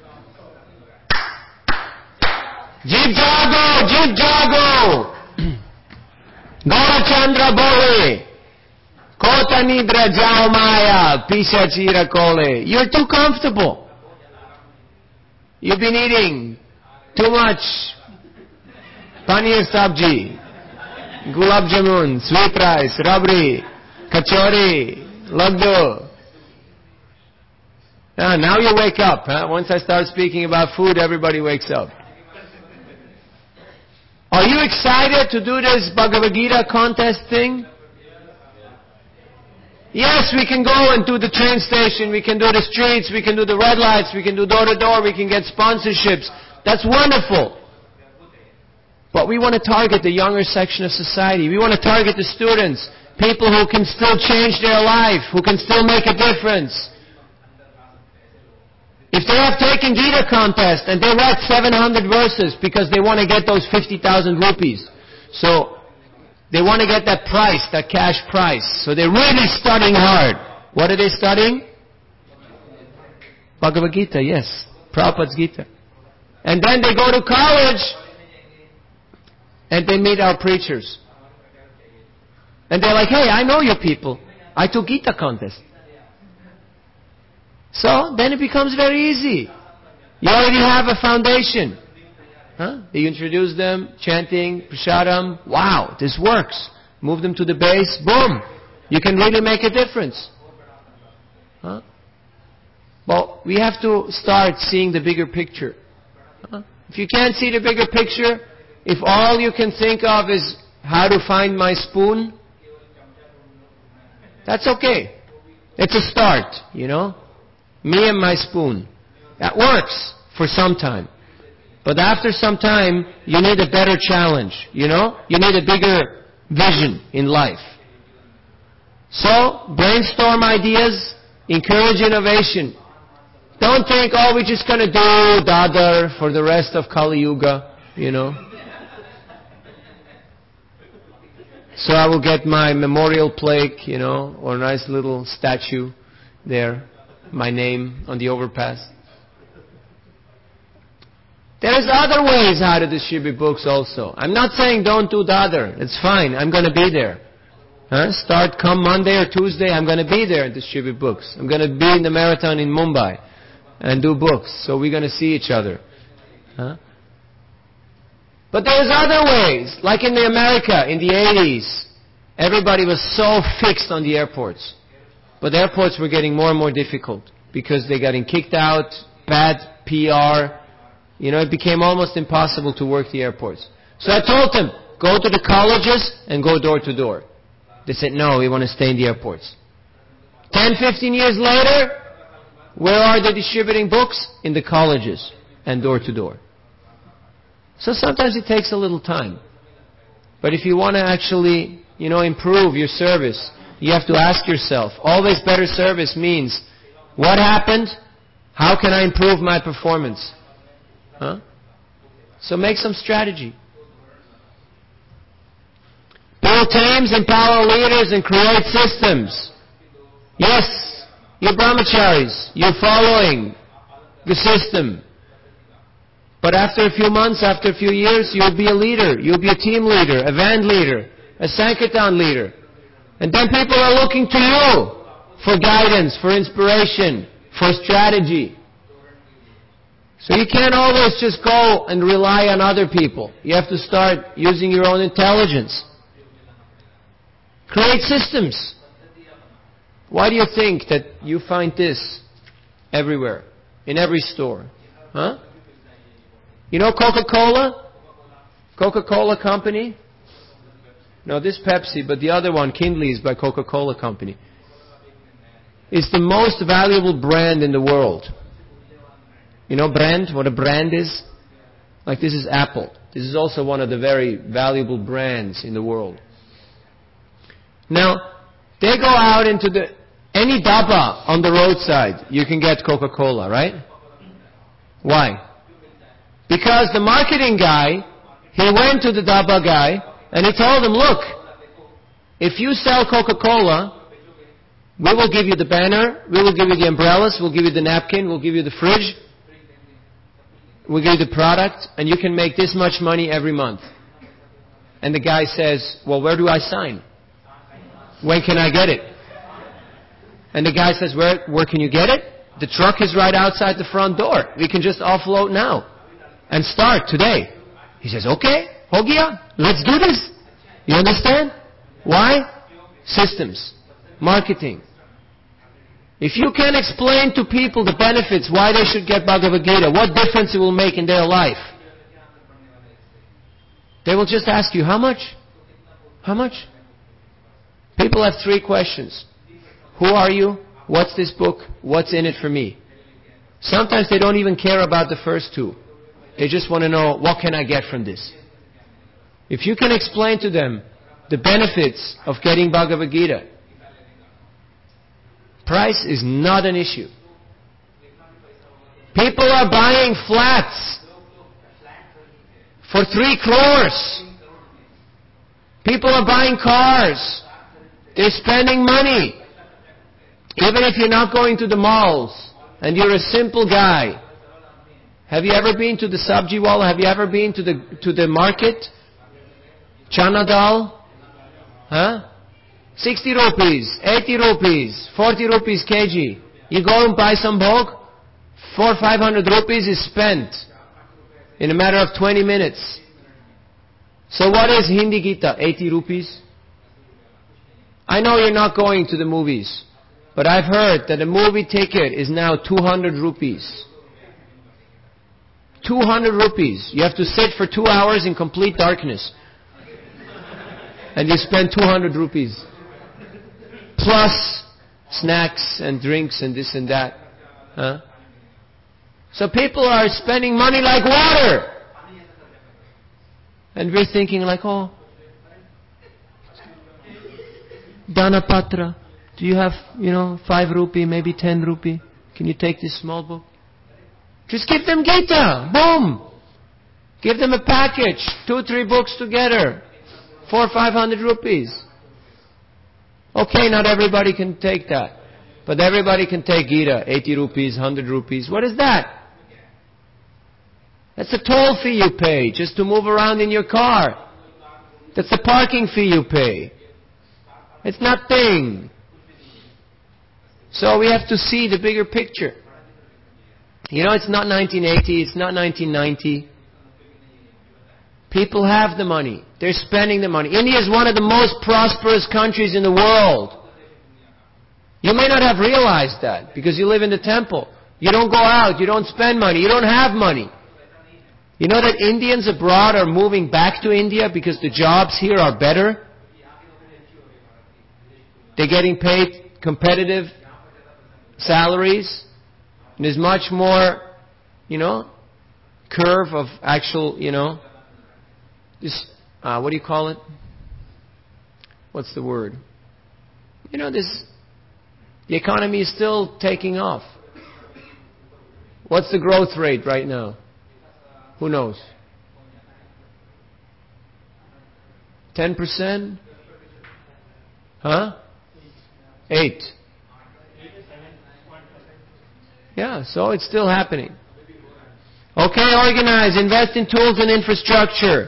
Jeev Jago, Jeev Jago! Gaurachandra Bole! Kota Nidra Jao Maya, Pisha Chira Kole. You're too comfortable. You've been eating too much paneer sabji, gulab jamun, sweet rice, rabri, kachori, laddu. Now, now you wake up. Huh? Once I start speaking about food, everybody wakes up. Are you excited to do this Bhagavad Gita contest thing? Yes, we can go and do the train station, we can do the streets, we can do the red lights, we can do door to door, we can get sponsorships. That's wonderful. But we want to target the younger section of society. We want to target the students, people who can still change their life, who can still make a difference. If they have taken Gita contest and they write seven hundred verses because they want to get those fifty thousand rupees. So, they want to get that price, that cash price. So they're really studying hard. What are they studying? Bhagavad Gita, yes. Prabhupada's Gita. And then they go to college and they meet our preachers. And they're like, hey, I know your people. I took Gita contest. So then it becomes very easy. You already have a foundation. Huh? You introduce them, chanting, prasadam. Wow, this works. Move them to the base. Boom. You can really make a difference. Huh? Well, we have to start seeing the bigger picture. Huh? If you can't see the bigger picture, if all you can think of is how to find my spoon, that's okay. It's a start, you know. Me and my spoon. That works for some time. But after some time, you need a better challenge, you know. You need a bigger vision in life. So, brainstorm ideas, encourage innovation. Don't think, oh, we're just going to do Dadar for the rest of Kali Yuga, you know. So I will get my memorial plaque, you know, or a nice little statue there, my name on the overpass. There's other ways how to distribute books also. I'm not saying don't do Dadar. It's fine. I'm going to be there. Huh? Start come Monday or Tuesday. I'm going to be there and distribute books. I'm going to be in the marathon in Mumbai and do books. So we're going to see each other. Huh? But there's other ways. Like in the America in the eighties, everybody was so fixed on the airports. But the airports were getting more and more difficult because they got kicked out, bad P R. You know, it became almost impossible to work the airports. So I told them, go to the colleges and go door to door. They said, no, we want to stay in the airports. Ten, fifteen years later, where are they distributing books? In the colleges and door to door. So sometimes it takes a little time. But if you want to actually, you know, improve your service, you have to ask yourself, always better service means, what happened? How can I improve my performance? Huh? So make some strategy. Build teams, empower leaders, and create systems. Yes, you're brahmacharis. You're following the system. But after a few months, after a few years, you'll be a leader. You'll be a team leader, a van leader, a Sankirtan leader. And then people are looking to you for guidance, for inspiration, for strategy. So you can't always just go and rely on other people. You have to start using your own intelligence. Create systems. Why do you think that you find this everywhere, in every store? Huh? You know Coca-Cola? Coca-Cola Company? No, this Pepsi, but the other one, Kinley, is by Coca-Cola Company. It's the most valuable brand in the world. You know brand? What a brand is? Like this is Apple. This is also one of the very valuable brands in the world. Now, they go out into the, any daba on the roadside, you can get Coca-Cola, right? Why? Because the marketing guy, he went to the daba guy, and he told him, look, if you sell Coca-Cola, we will give you the banner, we will give you the umbrellas, we'll give you the napkin, we'll give you the fridge, we'll give you the product, and you can make this much money every month. And the guy says, well, where do I sign? When can I get it? And the guy says, where, where can you get it? The truck is right outside the front door. We can just offload now and start today. He says, okay, ho gaya, let's do this. You understand? Why? Systems. Marketing. If you can explain to people the benefits, why they should get Bhagavad Gita, what difference it will make in their life, they will just ask you, how much? How much? People have three questions. Who are you? What's this book? What's in it for me? Sometimes they don't even care about the first two. They just want to know, what can I get from this? If you can explain to them the benefits of getting Bhagavad Gita, price is not an issue. People are buying flats for three crores. People are buying cars. They're spending money. Even if you're not going to the malls and you're a simple guy. Have you ever been to the Sabji Wala? Have you ever been to the to the market? Chana dal? Huh? sixty rupees, eighty rupees, forty rupees kg. You go and buy some bhog, Four, five hundred rupees is spent in a matter of twenty minutes. So what is Hindi Gita? eighty rupees? I know you're not going to the movies, but I've heard that a movie ticket is now two hundred rupees. two hundred rupees. You have to sit for two hours in complete darkness. And you spend two hundred rupees. Plus snacks and drinks and this and that. Huh? So people are spending money like water. And we're thinking like, oh, Danapatra, do you have, you know, five rupee, maybe ten rupee? Can you take this small book? Just give them Gita. Boom. Give them a package. Two, three books together. Four, five hundred rupees. Okay, not everybody can take that. But everybody can take Gita. eighty rupees, one hundred rupees. What is that? That's a toll fee you pay just to move around in your car. That's the parking fee you pay. It's nothing. So we have to see the bigger picture. You know, it's not nineteen eighty, it's not nineteen ninety. People have the money. They're spending the money. India is one of the most prosperous countries in the world. You may not have realized that because you live in the temple. You don't go out, you don't spend money, you don't have money. You know that Indians abroad are moving back to India because the jobs here are better? They're getting paid competitive salaries. And there's much more, you know, curve of actual, you know, this, uh, what do you call it? What's the word? You know, this, the economy is still taking off. What's the growth rate right now? Who knows? ten percent? Huh? Eight. Yeah, so it's still happening. Okay, organize, invest in tools and infrastructure.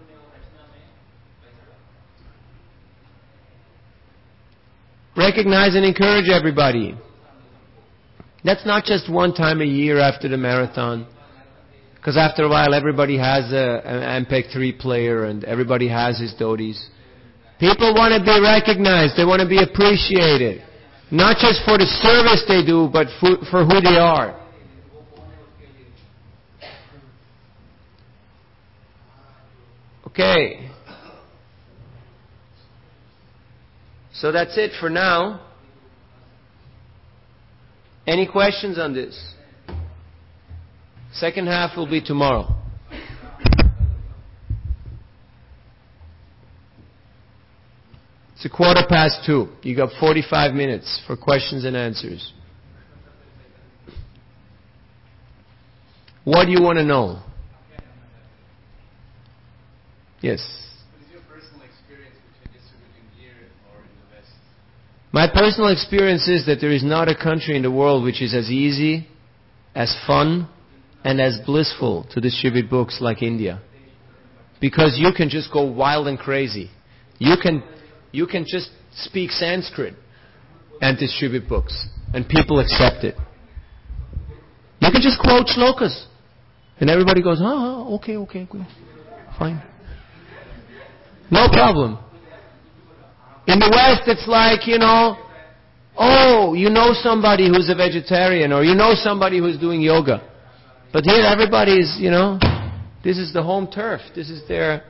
Recognize and encourage everybody. That's not just one time a year after the marathon. Because after a while everybody has a, an M P E G three player and everybody has his dhotis. People want to be recognized. They want to be appreciated. Not just for the service they do, but for, for who they are. Okay. So that's it for now. Any questions on this? Second half will be tomorrow. It's a quarter past two. You got forty-five minutes for questions and answers. What do you want to know? Yes. What is your personal experience between distributing here or in the West? My personal experience is that there is not a country in the world which is as easy, as fun, and as blissful to distribute books like India. Because you can just go wild and crazy. You can, you can just speak Sanskrit and distribute books. And people accept it. You can just quote shlokas. And everybody goes, oh, okay, okay, okay. Fine. No problem. In the West, it's like, you know, oh, you know somebody who's a vegetarian, or you know somebody who's doing yoga. But here everybody's, you know, this is the home turf. This is their,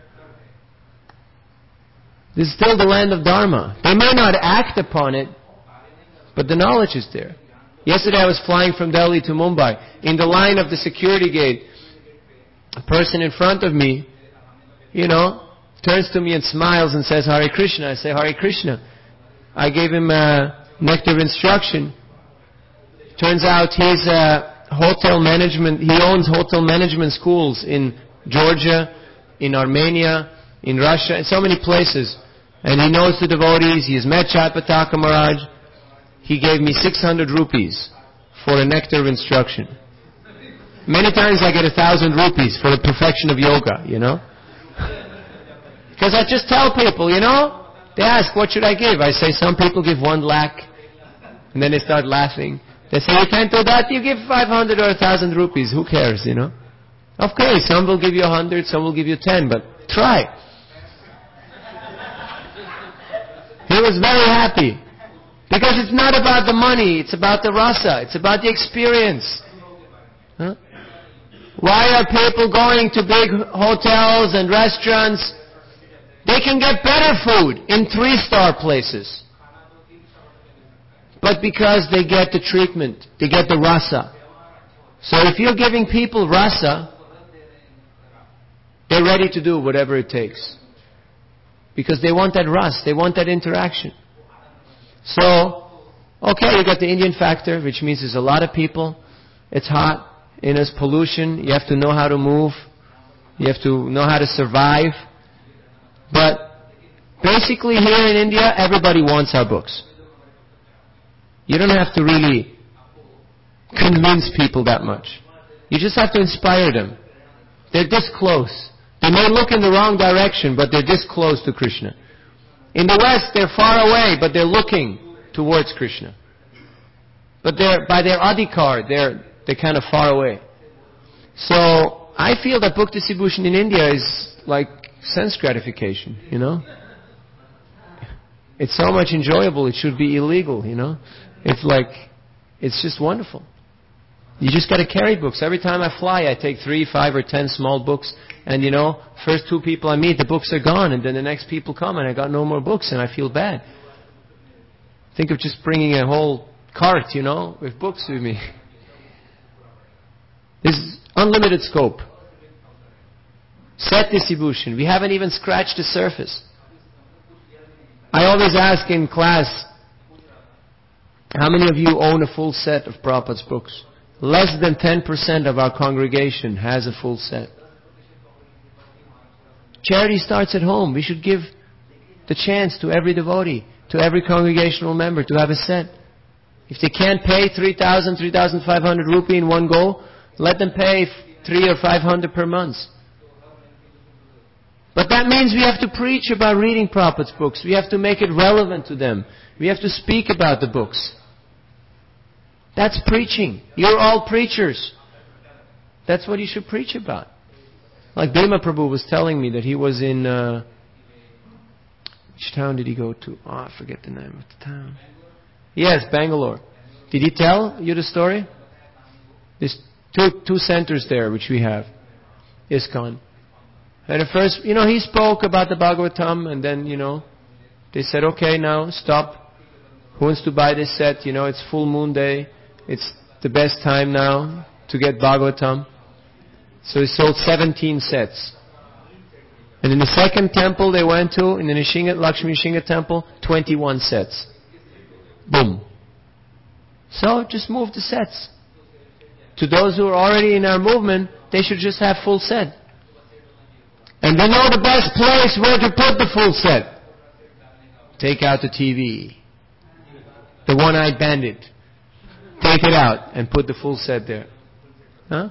this is still the land of Dharma. They may not act upon it, but the knowledge is there. Yesterday I was flying from Delhi to Mumbai. In the line of the security gate, a person in front of me, you know, turns to me and smiles and says, Hare Krishna. I say, Hare Krishna. I gave him a nectar instruction. Turns out he's a hotel management, he owns hotel management schools in Georgia, in Armenia, in Russia, in so many places. And he knows the devotees, he has met Chaitanya Maharaj. He gave me six hundred rupees for a nectar instruction. Many times I get a thousand rupees for the perfection of yoga, you know. Because I just tell people, you know, they ask, what should I give? I say, some people give one lakh, and then they start laughing. They say you can't do that, you give five hundred or one thousand rupees, who cares, you know? Okay, some will give you one hundred, some will give you ten, but try. He was very happy. Because it's not about the money, it's about the rasa, it's about the experience. Huh? Why are people going to big hotels and restaurants? They can get better food in three-star places. But because they get the treatment, they get the rasa. So if you're giving people rasa, they're ready to do whatever it takes. Because they want that rasa, they want that interaction. So, okay, you got the Indian factor, which means there's a lot of people. It's hot. And there's pollution. You have to know how to move. You have to know how to survive. But basically here in India, everybody wants our books. You don't have to really convince people that much. You just have to inspire them. They're this close. They may look in the wrong direction, but they're this close to Krishna. In the West, they're far away, but they're looking towards Krishna. But they're, by their adhikar, they're, they're kind of far away. So, I feel that book distribution in India is like sense gratification, you know? It's so much enjoyable, it should be illegal, you know? It's like, it's just wonderful. You just gotta carry books. Every time I fly, I take three, five, or ten small books, and you know, first two people I meet, the books are gone, and then the next people come, and I got no more books, and I feel bad. Think of just bringing a whole cart, you know, with books with me. There's unlimited scope. Set distribution. We haven't even scratched the surface. I always ask in class, how many of you own a full set of Prabhupada's books? Less than ten percent of our congregation has a full set. Charity starts at home. We should give the chance to every devotee, to every congregational member to have a set. If they can't pay three thousand, three thousand five hundred rupee in one go, let them pay three or five hundred per month. But that means we have to preach about reading Prabhupada's books. We have to make it relevant to them. We have to speak about the books. That's preaching. You're all preachers. That's what you should preach about. Like Bhima Prabhu was telling me that he was in... Uh, which town did he go to? Oh, I forget the name of the town. Yes, Bangalore. Did he tell you the story? There's two, two centers there which we have. ISKCON. And at first, you know, he spoke about the Bhagavatam, and then, you know, they said, okay, now stop. Who wants to buy this set? You know, it's full moon day. It's the best time now to get Bhagavatam. So he sold seventeen sets. And in the second temple they went to, in the Nishinga, Lakshmi Nishinga temple, twenty-one sets. Boom. So just move the sets. To those who are already in our movement, they should just have full set. And they know the best place where to put the full set. Take out the T V. The one-eyed bandit. Take it out and put the full set there. Huh?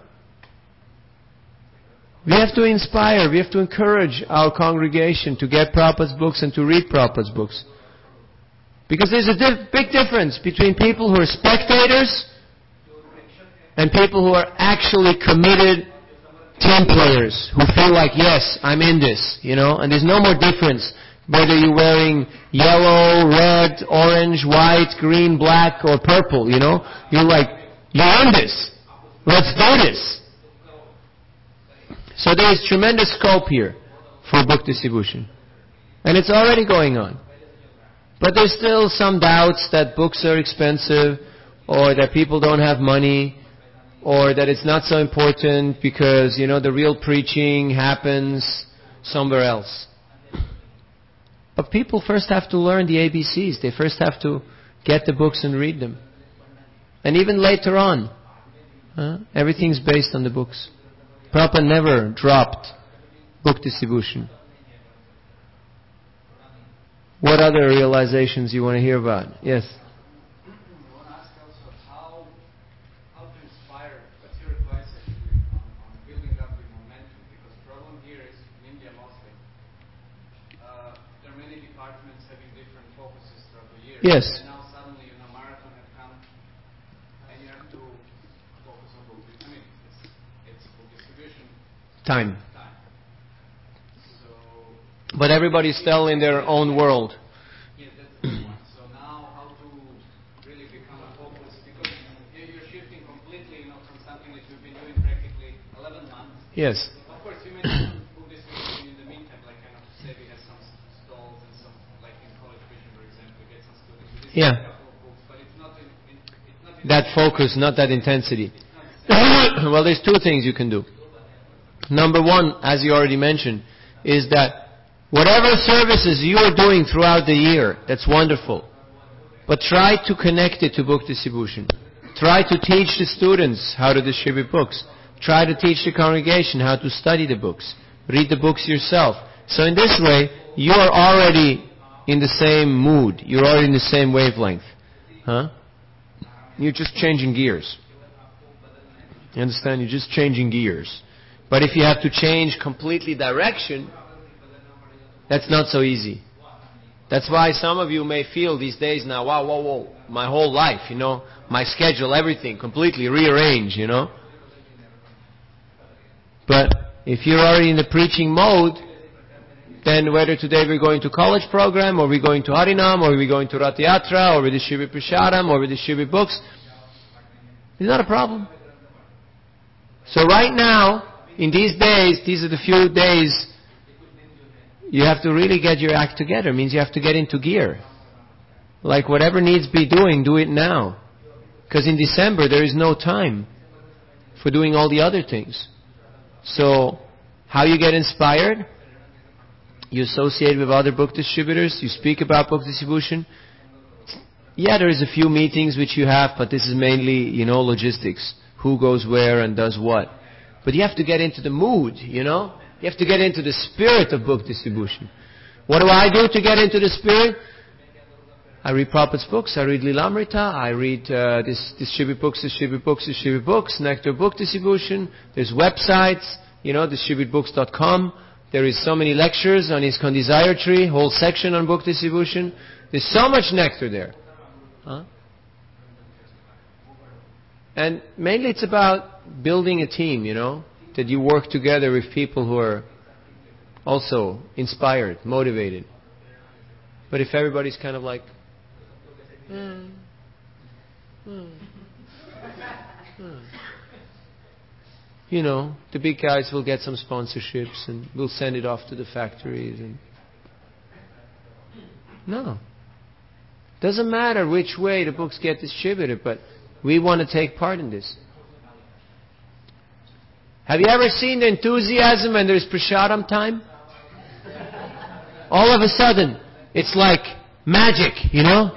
We have to inspire, we have to encourage our congregation to get Prabhupada's books and to read Prabhupada's books. Because there's a diff- big difference between people who are spectators and people who are actually committed team players who feel like, yes, I'm in this, you know, and there's no more difference whether you're wearing yellow, red, orange, white, green, black, or purple, you know. You're like, you're in this. Let's do this. So there is tremendous scope here for book distribution. And it's already going on. But there's still some doubts that books are expensive, or that people don't have money, or that it's not so important because, you know, the real preaching happens somewhere else. But people first have to learn the A B Cs. They first have to get the books and read them. And even later on, huh, everything's based on the books. Prabhupada never dropped book distribution. What other realizations you want to hear about? Yes? I want to ask also how, how to inspire, what's your advice actually on, on building up the momentum? Because the problem here is, in India mostly, uh, there are many departments having different focuses throughout the year. Yes. And now suddenly, you know, marathon had come, and Time. Time. So, But everybody's still in their own world. yeah, that's the point. So now, how to really become a focus? Because you're you're shifting completely, you know, from something that you've been doing practically eleven months. Yes. Of course, you mentioned book distribution in the meantime, like kind of say we have some stalls and some, like in College Vision, for example, get some students. We distribute Yeah. a couple of books, but it's not in, in, it's not in That focus, not that intensity. It's not the same. Well, there's two things you can do. Number one, as you already mentioned, is that whatever services you are doing throughout the year, that's wonderful. But try to connect it to book distribution. Try to teach the students how to distribute books. Try to teach the congregation how to study the books. Read the books yourself. So in this way, you are already in the same mood. You're already in the same wavelength. Huh? You're just changing gears. You understand? You're just changing gears. But if you have to change completely direction, that's not so easy. That's why some of you may feel these days now, wow, whoa, whoa, my whole life, you know, my schedule, everything, completely rearranged, you know. But if you're already in the preaching mode, then whether today we're going to college program, or we're going to Harinam, or we're going to Rath Yatra, or we distribute Prashadam, or we distribute books, it's not a problem. So right now, in these days, these are the few days, you have to really get your act together. It means you have to get into gear. Like whatever needs to be doing, do it now. Because in December, there is no time for doing all the other things. So, how you get inspired? You associate with other book distributors. You speak about book distribution. Yeah, there is a few meetings which you have, but this is mainly, you know, logistics. Who goes where and does what. But you have to get into the mood, you know. You have to get into the spirit of book distribution. What do I do to get into the spirit? I read Prabhupada's books. I read Lilamrita. I read uh, this, distribute books, distribute books, distribute books, Nectar Book Distribution. There's websites, you know, distribute books dot com. There is so many lectures on ISKCON Desire Tree, whole section on book distribution. There's so much nectar there. Huh? And mainly it's about building a team, you know, that you work together with people who are also inspired, motivated. But if everybody's kind of like, hmm, hmm, hmm, you know, the big guys will get some sponsorships and we'll send it off to the factories. And no. Doesn't matter which way the books get distributed, but we want to take part in this. Have you ever seen the enthusiasm when there's Prashadam time? All of a sudden, it's like magic, you know?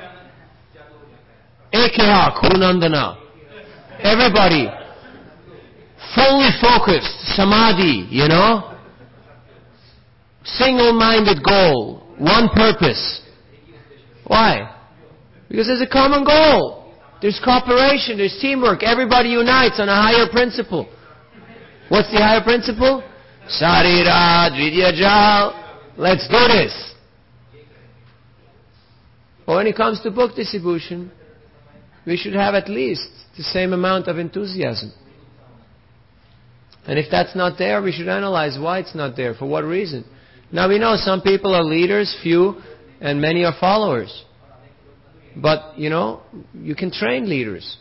Ekeha Kurunandana. Everybody fully focused, samadhi, you know? Single-minded goal, one purpose. Why? Because there's a common goal. There's cooperation, there's teamwork. Everybody unites on a higher principle. What's the higher principle? Sarira Dvidya Jal. Let's do this. But when it comes to book distribution, we should have at least the same amount of enthusiasm. And if that's not there, we should analyze why it's not there, for what reason. Now we know some people are leaders, few, and many are followers. But, you know, you can train leaders.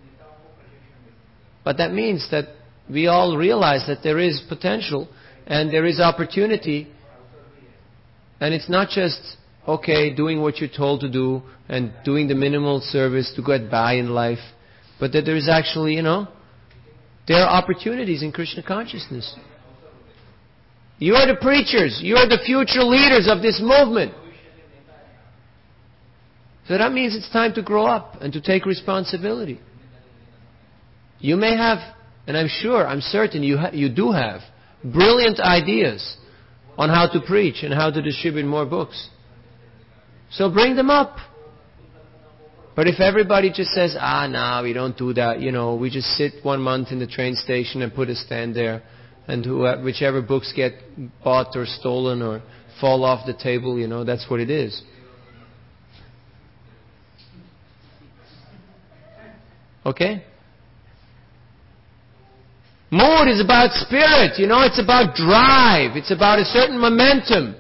But that means that we all realize that there is potential and there is opportunity. And it's not just, okay, doing what you're told to do and doing the minimal service to get by in life. But that there is actually, you know, there are opportunities in Krishna consciousness. You are the preachers. You are the future leaders of this movement. So that means it's time to grow up and to take responsibility. You may have, and I'm sure, I'm certain you ha- you do have, brilliant ideas on how to preach and how to distribute more books. So bring them up. But if everybody just says, ah, no, we don't do that, you know, we just sit one month in the train station and put a stand there, and who, whichever books get bought or stolen or fall off the table, you know, that's what it is. Okay? Mood is about spirit, you know, it's about drive, it's about a certain momentum.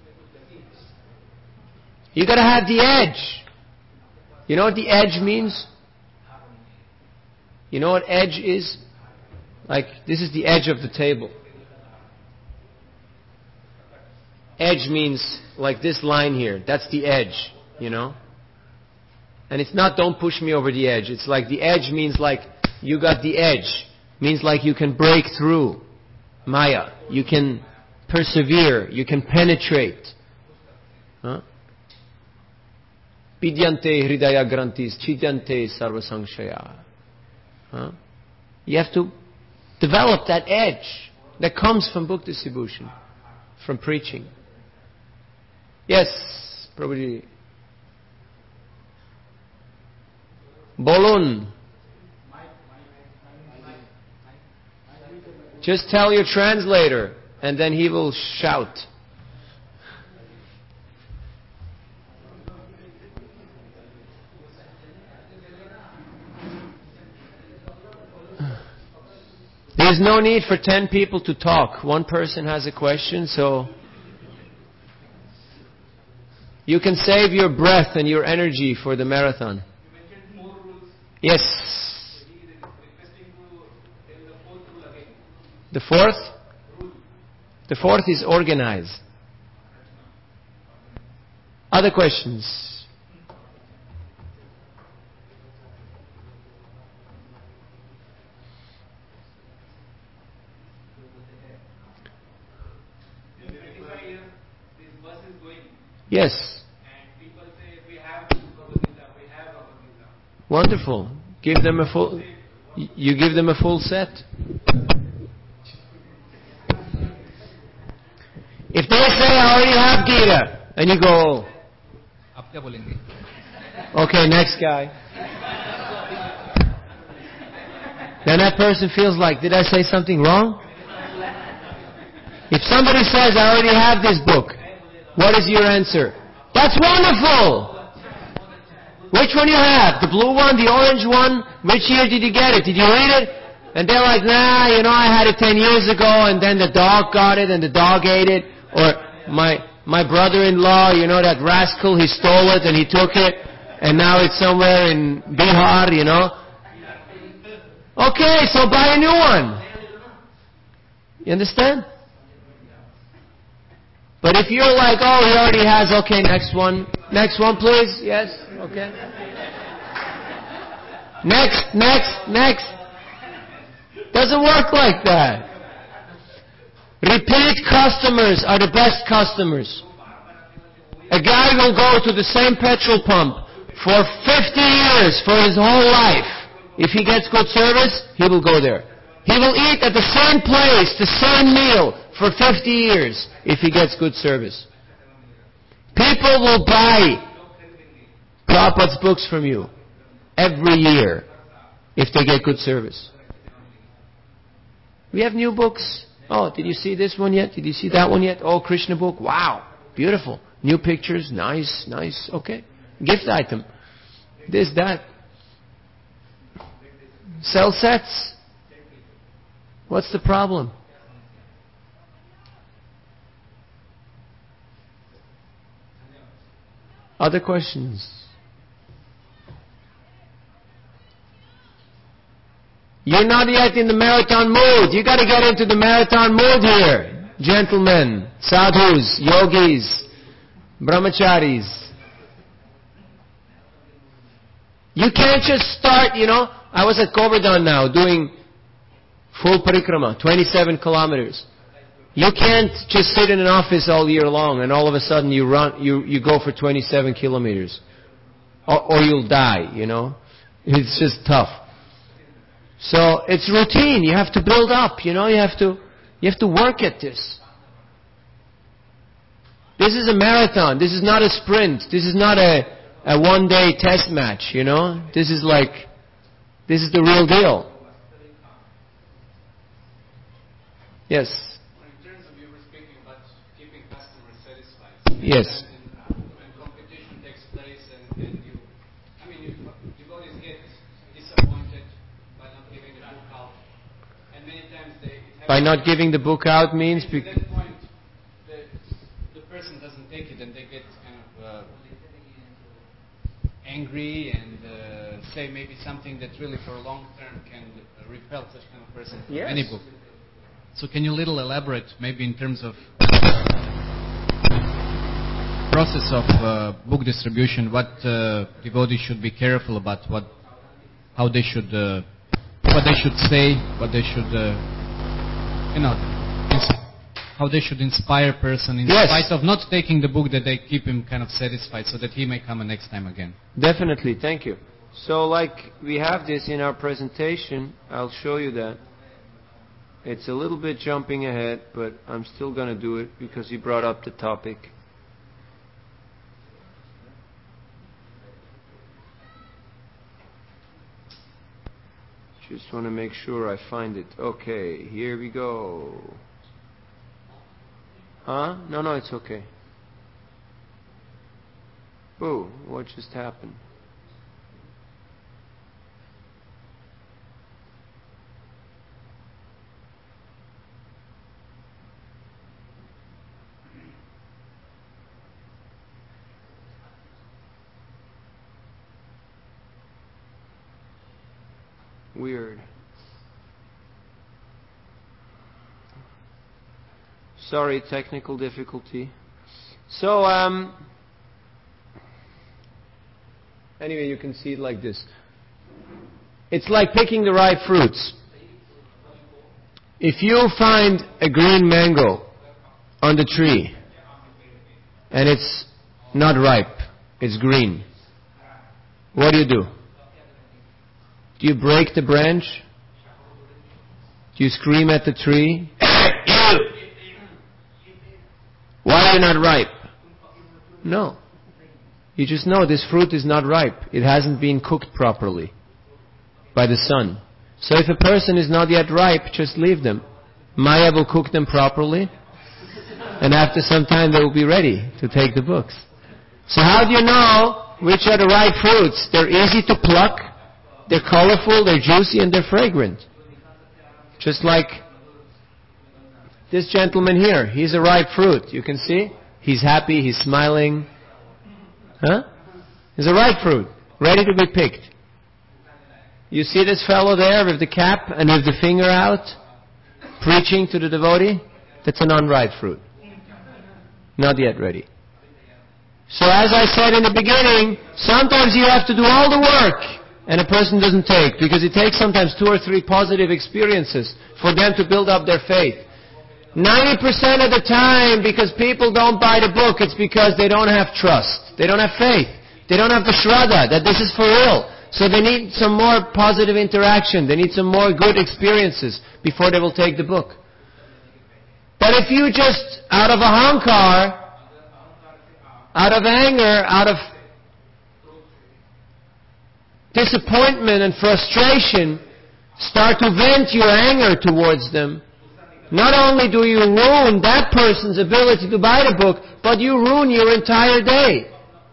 You gotta have the edge. You know what the edge means? You know what edge is? Like, this is the edge of the table. Edge means like this line here. That's the edge, you know? And it's not don't push me over the edge. It's like the edge means like you got the edge. Means like you can break through Maya. You can persevere. You can penetrate. Huh? Pidyante hridaya grantis chidyante sarvasankshaya. Huh? You have to develop that edge that comes from book distribution, from preaching. Yes, Prabhuji. Bolun. Just tell your translator, and then he will shout. There's no need for ten people to talk. One person has a question, so you can save your breath and your energy for the marathon. Yes. The fourth? The fourth is organized. Other questions? Yes. Wonderful. Give them a full. You give them a full set. If they say, I already have Gita, and you go, okay, next guy. Then that person feels like, did I say something wrong? If somebody says, I already have this book, what is your answer? That's wonderful! Which one you have? The blue one, the orange one? Which year did you get it? Did you read it? And they're like, nah, you know, I had it ten years ago, and then the dog got it, and the dog ate it. Or my my brother-in-law, you know, that rascal, he stole it and he took it, and now it's somewhere in Bihar, you know. Okay, so buy a new one. You understand? But if you're like, oh, he already has, okay, next one. Next one, please. Yes, okay. Next, next, next. Doesn't work like that. Repeat customers are the best customers. A guy will go to the same petrol pump for fifty years, for his whole life. If he gets good service, he will go there. He will eat at the same place, the same meal, for fifty years, if he gets good service. People will buy Prabhupada's books from you every year if they get good service. We have new books. Oh, did you see this one yet? Did you see that one yet? Oh, Krishna book. Wow. Beautiful. New pictures. Nice, nice. Okay. Gift item. This, that. Sell sets. What's the problem? Other questions? You're not yet in the marathon mood. You got to get into the marathon mood here. Gentlemen, sadhus, yogis, brahmacharis. You can't just start, you know. I was at Govardhan now doing full parikrama, twenty-seven kilometers. You can't just sit in an office all year long and all of a sudden you run, you, you go for twenty-seven kilometers. Or, or you'll die, you know. It's just tough. So it's routine. You have to build up, you know, you have to you have to work at this. This is a marathon. This is not a sprint. This is not a, a one day test match, you know. This is like this is the real deal. Yes. In terms of you were speaking about keeping customers satisfied. Yes. When competition takes place and, and you I mean you devotees get disappointed by not giving the book out. And many times they, it By happens- not giving the book out means... At Be- that point, the, the person doesn't take it, and they get kind of uh, angry and uh, say maybe something that really for a long term can uh, repel such kind of person from Yes. any book. So can you little elaborate maybe in terms of process of uh, book distribution, what uh, devotees should be careful about, what, how they should, uh, what they should say, what they should, uh, you know, ins- how they should inspire a person in Yes. spite of not taking the book, that they keep him kind of satisfied so that he may come a next time again. Definitely, thank you. So like we have this in our presentation, I'll show you that. It's a little bit jumping ahead, but I'm still going to do it because you brought up the topic. Just want to make sure I find it. Okay, here we go. Huh? No, no, it's okay. Ooh, what just happened? Weird. Sorry, technical difficulty. So, um, anyway, you can see it like this. It's like picking the right fruits. If you find a green mango on the tree and it's not ripe, it's green, what do you do? Do you break the branch? Do you scream at the tree? You! Why are you not ripe? No. You just know this fruit is not ripe. It hasn't been cooked properly by the sun. So if a person is not yet ripe, just leave them. Maya will cook them properly, and after some time they will be ready to take the books. So how do you know which are the right fruits? They're easy to pluck, they're colorful, they're juicy, and they're fragrant. Just like this gentleman here. He's a ripe fruit. You can see? He's happy, he's smiling. Huh? He's a ripe fruit, ready to be picked. You see this fellow there with the cap and with the finger out, preaching to the devotee? That's an unripe fruit. Not yet ready. So as I said in the beginning, sometimes you have to do all the work and a person doesn't take, because it takes sometimes two or three positive experiences for them to build up their faith. ninety percent of the time, because people don't buy the book, it's because they don't have trust. They don't have faith. They don't have the shraddha that this is for real. So they need some more positive interaction. They need some more good experiences before they will take the book. But if you just, out of a hankar, out of anger, out of disappointment and frustration, start to vent your anger towards them, not only do you ruin that person's ability to buy the book, but you ruin your entire day.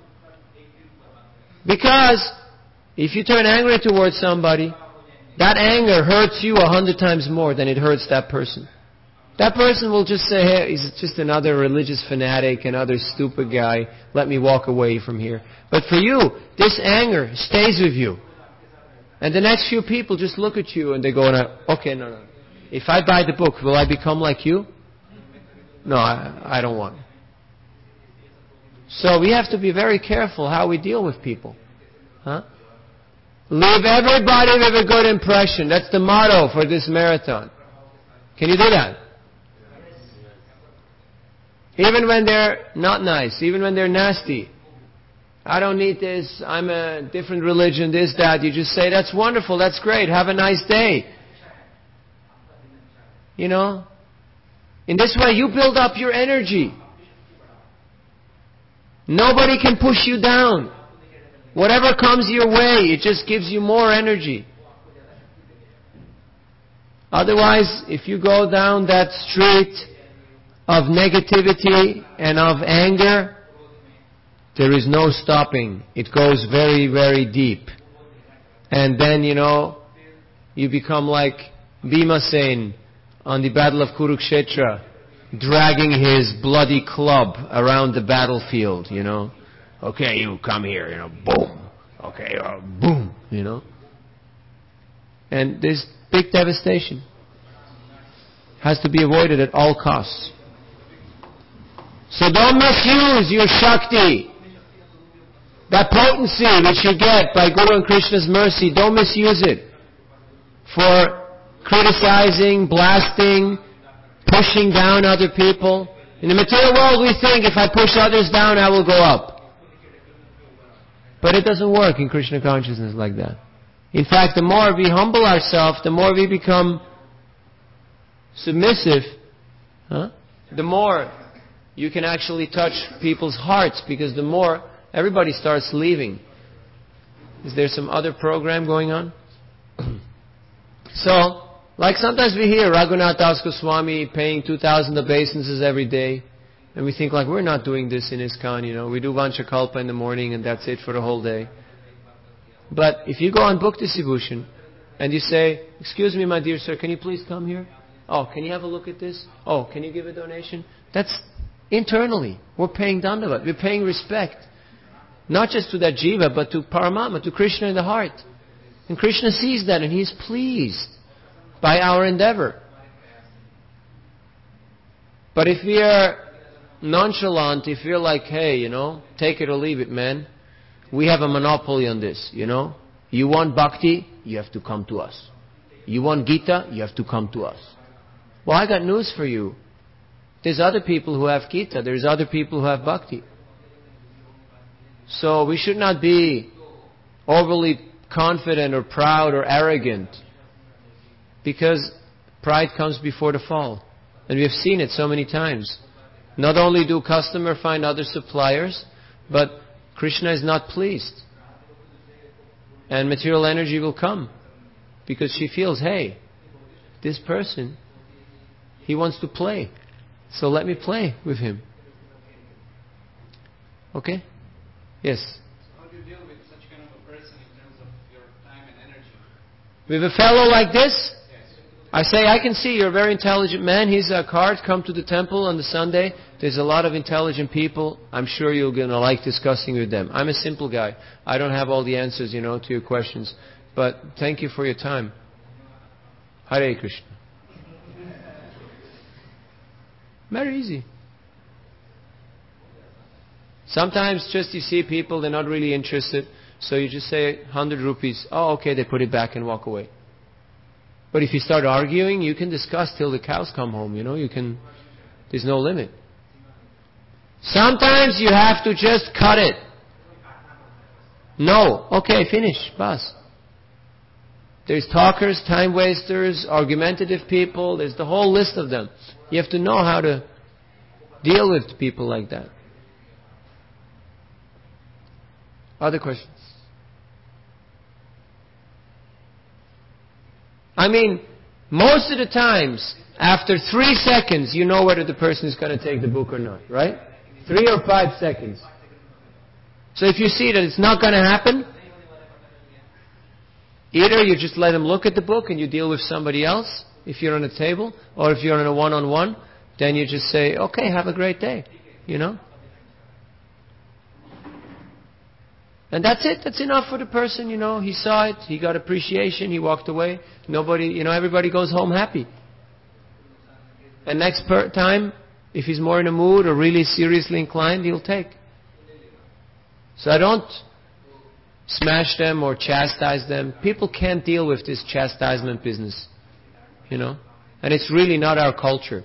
Because if you turn angry towards somebody, that anger hurts you a hundred times more than it hurts that person. That person will just say, hey, he's just another religious fanatic, another stupid guy, let me walk away from here. But for you, this anger stays with you. And the next few people just look at you and they go, okay, no, no. If I buy the book, will I become like you? No, I, I don't want. So we have to be very careful how we deal with people. Huh? Leave everybody with a good impression. That's the motto for this marathon. Can you do that? Even when they're not nice, even when they're nasty. I don't need this, I'm a different religion, this, that. You just say, that's wonderful, that's great, have a nice day. You know? In this way, you build up your energy. Nobody can push you down. Whatever comes your way, it just gives you more energy. Otherwise, if you go down that street of negativity and of anger, there is no stopping. It goes very, very deep. And then, you know, you become like Bhimasen on the battle of Kurukshetra, dragging his bloody club around the battlefield, you know. Okay, you come here, you know, boom. Okay, uh, boom, you know. And there's big devastation. Has to be avoided at all costs. So don't misuse your Shakti. That potency which you get by Guru and Krishna's mercy, don't misuse it for criticizing, blasting, pushing down other people. In the material world we think if I push others down I will go up. But it doesn't work in Krishna consciousness like that. In fact, the more we humble ourselves, the more we become submissive, huh? the more you can actually touch people's hearts, because the more everybody starts leaving. Is there some other program going on? So, like sometimes we hear Raghunath Das Goswami paying two thousand obeisances every day, and we think like we're not doing this in ISKCON, you know, we do Vanchakalpa in the morning and that's it for the whole day. But if you go on book distribution and you say, excuse me my dear sir, can you please come here? Oh, can you have a look at this? Oh, can you give a donation? That's internally. We're paying dandavat. We're paying respect. Not just to that jiva, but to Paramatma, to Krishna in the heart. And Krishna sees that and He's pleased by our endeavor. But if we are nonchalant, if we're like, hey, you know, take it or leave it, man. We have a monopoly on this, you know. You want bhakti, you have to come to us. You want Gita, you have to come to us. Well, I got news for you. There's other people who have Gita. There's other people who have bhakti. So we should not be overly confident or proud or arrogant, because pride comes before the fall. And we have seen it so many times. Not only do customer find other suppliers, but Krishna is not pleased. And material energy will come, because she feels, hey, this person, he wants to play. So let me play with him. Okay? Yes? How do you deal with such kind of a person in terms of your time and energy? With a fellow like this, Yes. I say, I can see you're a very intelligent man. He's a card. Come to the temple on the Sunday. There's a lot of intelligent people. I'm sure you're going to like discussing with them. I'm a simple guy. I don't have all the answers, you know, to your questions. But thank you for your time. Hare Krishna. Very easy. Sometimes just you see people, they're not really interested. So you just say, one hundred rupees. Oh, okay, they put it back and walk away. But if you start arguing, you can discuss till the cows come home, you know, you can, there's no limit. Sometimes you have to just cut it. No. Okay, finish. Bas. There's talkers, time wasters, argumentative people, there's the whole list of them. You have to know how to deal with people like that. Other questions? I mean, most of the times, after three seconds, you know whether the person is going to take the book or not, right? Three or five seconds. So if you see that it's not going to happen, either you just let them look at the book and you deal with somebody else, if you're on a table, or if you're on a one-on-one, then you just say, okay, have a great day, you know? And that's it. That's enough for the person, you know. He saw it. He got appreciation. He walked away. Nobody, you know, everybody goes home happy. And next per- time, if he's more in a mood or really seriously inclined, he'll take. So I don't smash them or chastise them. People can't deal with this chastisement business, you know. And it's really not our culture.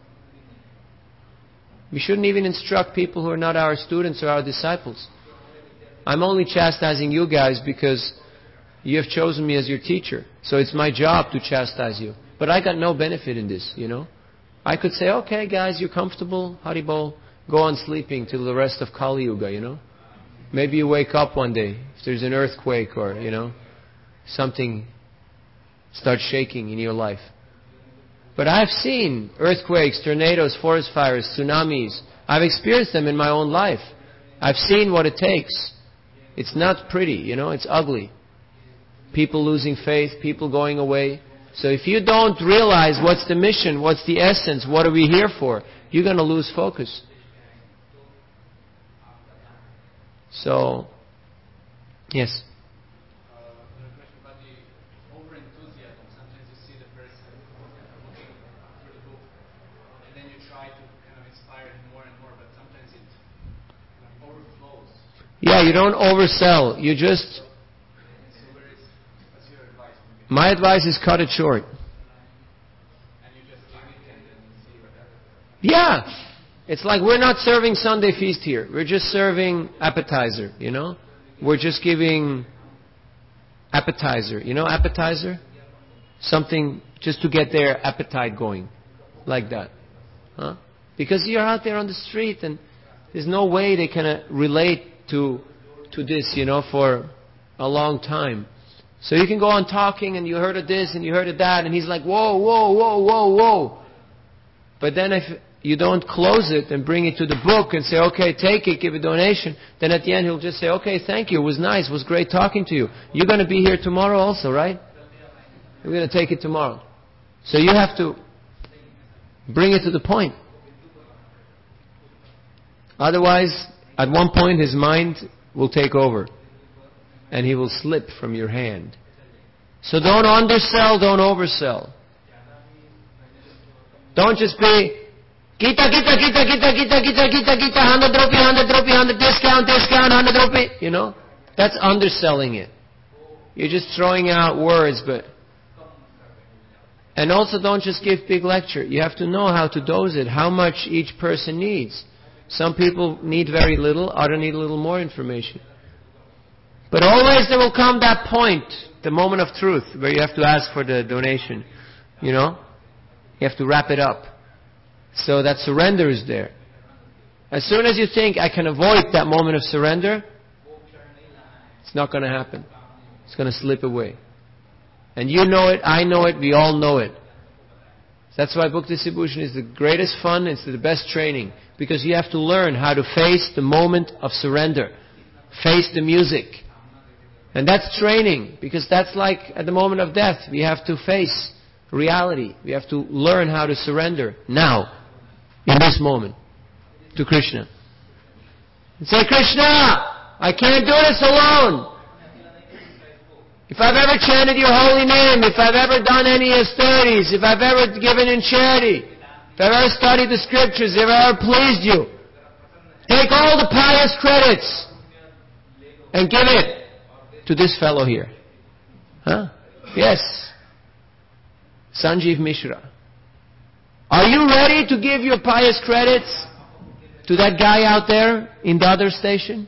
We shouldn't even instruct people who are not our students or our disciples. I'm only chastising you guys because you have chosen me as your teacher. So it's my job to chastise you. But I got no benefit in this, you know. I could say, okay guys, you're comfortable, Haribol, go on sleeping till the rest of Kali Yuga, you know. Maybe you wake up one day, if there's an earthquake or, you know, something starts shaking in your life. But I've seen earthquakes, tornadoes, forest fires, tsunamis. I've experienced them in my own life. I've seen what it takes. It's not pretty, you know, it's ugly. People losing faith, people going away. So if you don't realize what's the mission, what's the essence, what are we here for, you're going to lose focus. So, yes. Yeah, you don't oversell. You just... My advice is cut it short. Yeah. It's like we're not serving Sunday feast here. We're just serving appetizer, you know? We're just giving appetizer. You know appetizer? Something just to get their appetite going. Like that. Huh? Because you're out there on the street and there's no way they can uh, relate to to this, you know, for a long time. So you can go on talking and you heard of this and you heard of that and he's like, whoa, whoa, whoa, whoa, whoa. But then if you don't close it and bring it to the book and say, okay, take it, give a donation, then at the end he'll just say, okay, thank you, it was nice, it was great talking to you. You're going to be here tomorrow also, right? We're going to take it tomorrow. So you have to bring it to the point. Otherwise, at one point his mind will take over and he will slip from your hand. So don't undersell, don't oversell. Don't just be Gita, Gita, Gita, Gita, Gita, Gita, Gita, Gita, one hundred rupee, one hundred rupee, one hundred discount, discount, one hundred rupee. You know? That's underselling it. You're just throwing out words, but... And also don't just give big lecture. You have to know how to dose it, how much each person needs. Some people need very little, others need a little more information. But always there will come that point, the moment of truth, where you have to ask for the donation. You know? You have to wrap it up. So that surrender is there. As soon as you think, I can avoid that moment of surrender, it's not going to happen. It's going to slip away. And you know it, I know it, we all know it. That's why book distribution is the greatest fun, it's the best training. Because you have to learn how to face the moment of surrender. Face the music. And that's training, because that's like at the moment of death. We have to face reality. We have to learn how to surrender now, in this moment, to Krishna. And say, Krishna, I can't do this alone. If I've ever chanted your holy name, if I've ever done any austerities, if I've ever given in charity, if I've ever studied the scriptures, if I've ever pleased you, take all the pious credits and give it to this fellow here. Huh? Yes. Sanjeev Mishra. Are you ready to give your pious credits to that guy out there in the other station?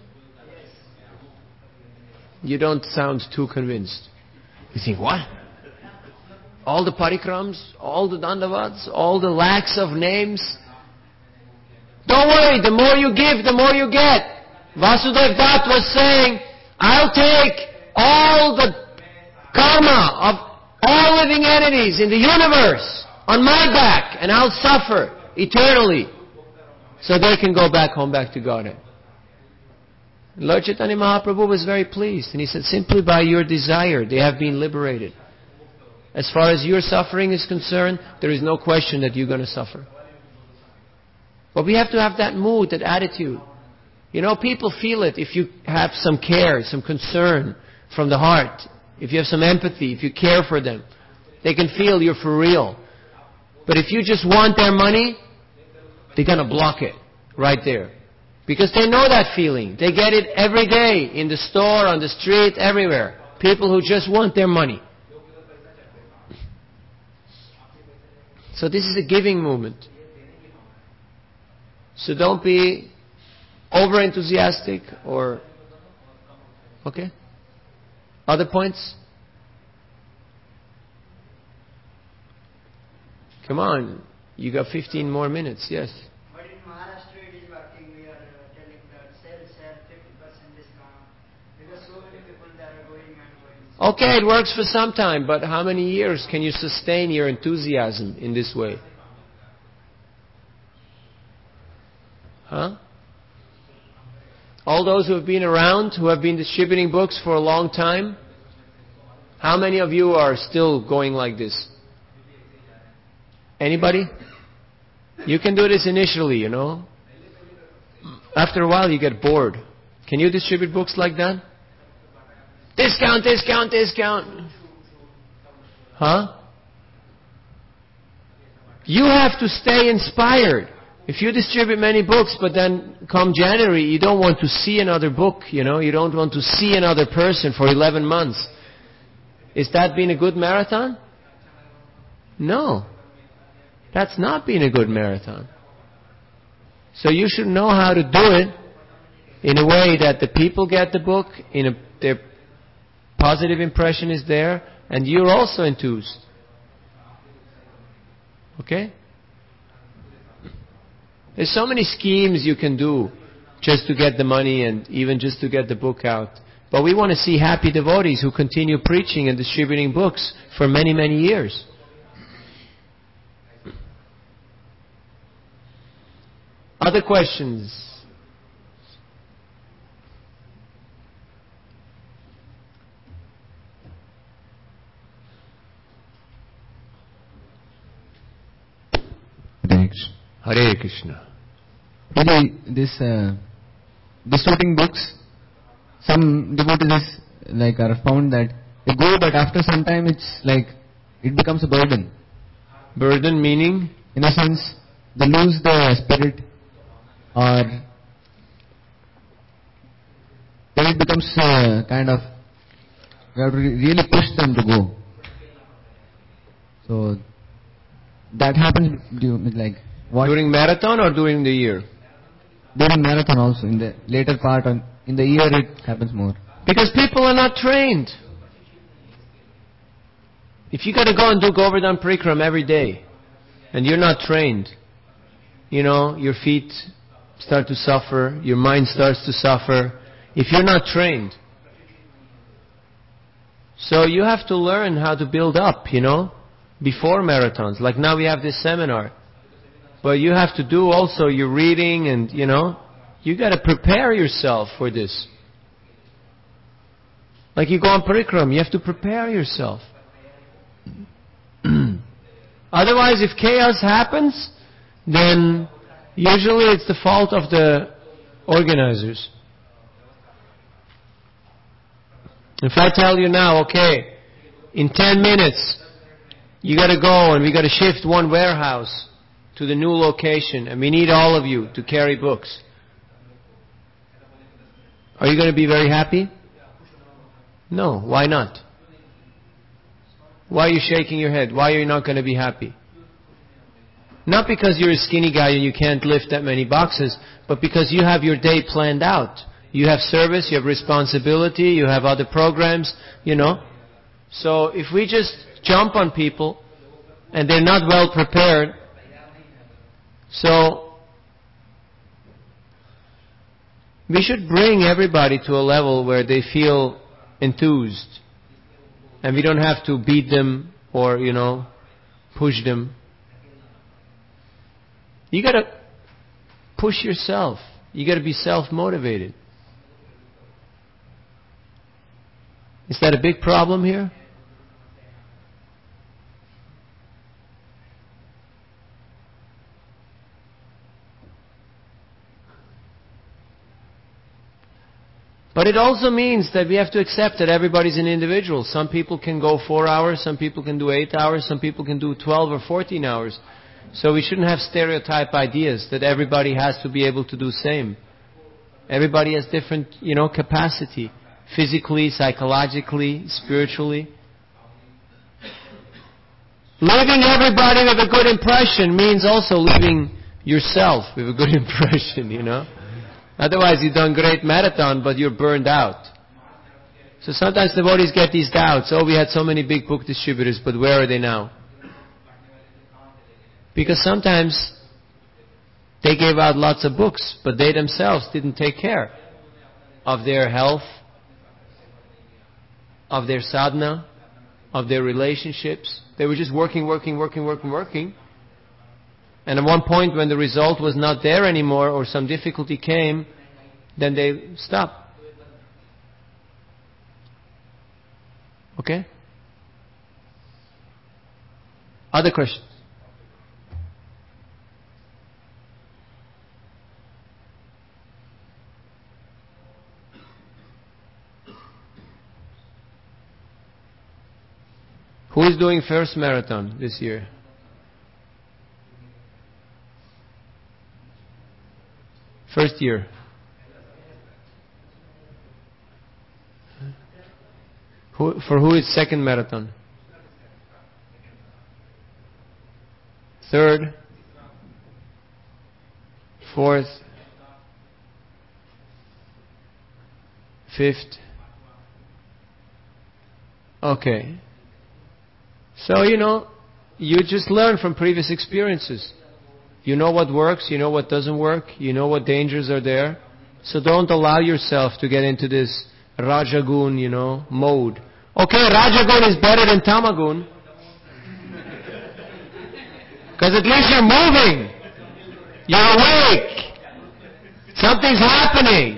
You don't sound too convinced. You think, what? All the parikrams, all the dandavats, all the lakhs of names? Don't worry, the more you give, the more you get. Vasudev Dutt was saying, I'll take all the karma of all living entities in the universe on my back, and I'll suffer eternally so they can go back home, back to Godhead. Lord Chaitanya Mahaprabhu was very pleased, and he said, simply by your desire they have been liberated. As far as your suffering is concerned, there is no question that you're going to suffer. But we have to have that mood, that attitude. You know, people feel it if you have some care, some concern from the heart. If you have some empathy, if you care for them, they can feel you're for real. But if you just want their money, they're going to block it right there. Because they know that feeling. They get it every day, in the store, on the street, everywhere. People who just want their money. So this is a giving movement. So don't be over-enthusiastic or... Okay? Other points? Come on. You got fifteen more minutes. Yes. But in Maharashtra it is working. We are uh, telling that sell, sell, fifty percent discount. Because so many people that are going and going. Okay, it works for some time, but how many years can you sustain your enthusiasm in this way? Huh? All those who have been around, who have been distributing books for a long time, How many of you are still going like this? Anybody? You can do this initially, you know. After a while you get bored. Can you distribute books like that? Discount, discount, discount. Huh? You have to stay inspired. If you distribute many books, but then come January, you don't want to see another book, you know, you don't want to see another person for eleven months. Is that been a good marathon? No. That's not been a good marathon. So you should know how to do it in a way that the people get the book, in a, their positive impression is there, and you're also enthused. Okay? There's so many schemes you can do just to get the money and even just to get the book out. But we want to see happy devotees who continue preaching and distributing books for many, many years. Other questions? Hare Krishna. Really, this uh, distributing books, some devotees like are found that they go, but after some time it's like it becomes a burden. Burden meaning? In a sense, they lose the spirit, or then it becomes uh, kind of we have to really push them to go. So that happens like. What? During marathon or during the year? During marathon also. In the later part, on, in the year it happens more. Because people are not trained. If you got to go and do Govardhan Parikram every day, and you're not trained, you know, your feet start to suffer, your mind starts to suffer, if you're not trained. So you have to learn how to build up, you know, before marathons. Like now we have this seminar. But you have to do also your reading and, you know, you got to prepare yourself for this. Like you go on parikram, you have to prepare yourself. Otherwise, if chaos happens, then usually it's the fault of the organizers. If I tell you now, okay, in ten minutes, you got to go and we got to shift one warehouse to the new location, and we need all of you to carry books. Are you going to be very happy? No. Why not? Why are you shaking your head? Why are you not going to be happy? Not because you're a skinny guy and you can't lift that many boxes, but because you have your day planned out. You have service, you have responsibility, you have other programs, you know. So if we just jump on people and they're not well prepared, so we should bring everybody to a level where they feel enthused. And we don't have to beat them or, you know, push them. You got to push yourself. You got to be self-motivated. Is that a big problem here? But it also means that we have to accept that everybody's an individual. Some people can go four hours, some people can do eight hours, some people can do twelve or fourteen hours. So we shouldn't have stereotype ideas that everybody has to be able to do same. Everybody has different, you know, capacity. Physically, psychologically, spiritually. Leaving everybody with a good impression means also leaving yourself with a good impression, you know. Otherwise you've done great marathon, but you're burned out. So sometimes devotees get these doubts. Oh, we had so many big book distributors, but where are they now? Because sometimes they gave out lots of books, but they themselves didn't take care of their health, of their sadhana, of their relationships. They were just working, working, working, working, working. And at one point when the result was not there anymore or some difficulty came, then they stopped. Okay? Other questions? Who is doing first marathon this year? First year. Who, for who is second marathon? Third? Fourth? Fifth? Okay. So, you know, you just learn from previous experiences. You know what works, you know what doesn't work, you know what dangers are there. So don't allow yourself to get into this Rajagun, you know, mode. Okay, Rajagun is better than Tamagun. Because at least you're moving. You're awake. Something's happening.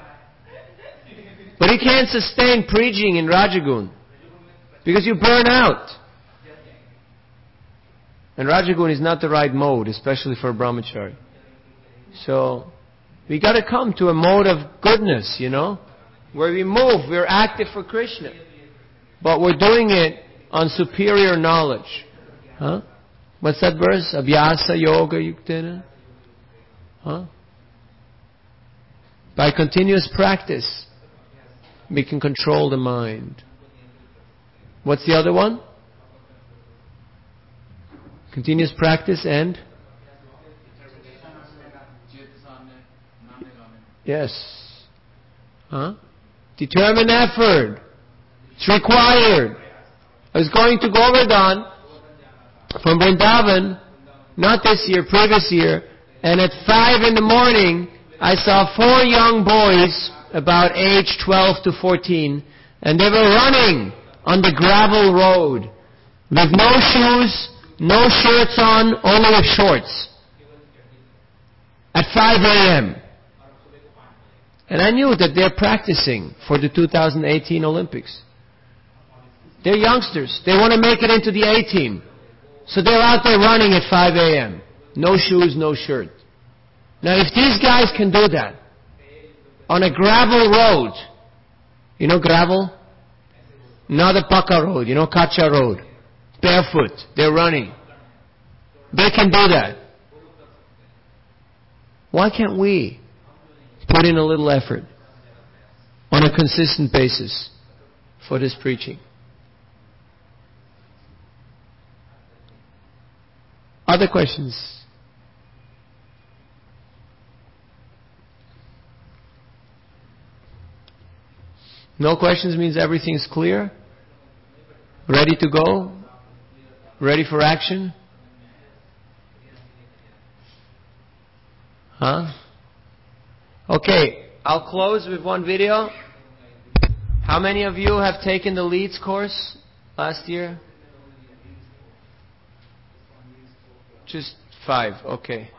But you can't sustain preaching in Rajagun. Because you burn out. And Rajagun is not the right mode, especially for a brahmachari. So, we gotta come to a mode of goodness, you know? Where we move, we're active for Krishna. But we're doing it on superior knowledge. Huh? What's that verse? Abhyasa yoga yuktena? Huh? By continuous practice, we can control the mind. What's the other one? Continuous practice and? Yes. Huh? Determined effort. It's required. I was going to Govardhan from Vrindavan, not this year, previous year, and at five in the morning, I saw four young boys, about age twelve to fourteen, and they were running on the gravel road with no shoes, no shirts on, only with shorts. At five a.m. And I knew that they're practicing for the two thousand eighteen Olympics. They're youngsters. They want to make it into the A-team. So they're out there running at five a.m. No shoes, no shirt. Now if these guys can do that on a gravel road, you know gravel? Not a Paka road, you know, Kacha road. Barefoot, they're running. They can do that. Why can't we put in a little effort on a consistent basis for this preaching? Other questions? No questions means everything's clear? Ready to go? Ready for action? Huh? Okay, I'll close with one video. How many of you have taken the Leads course last year? Just five, okay.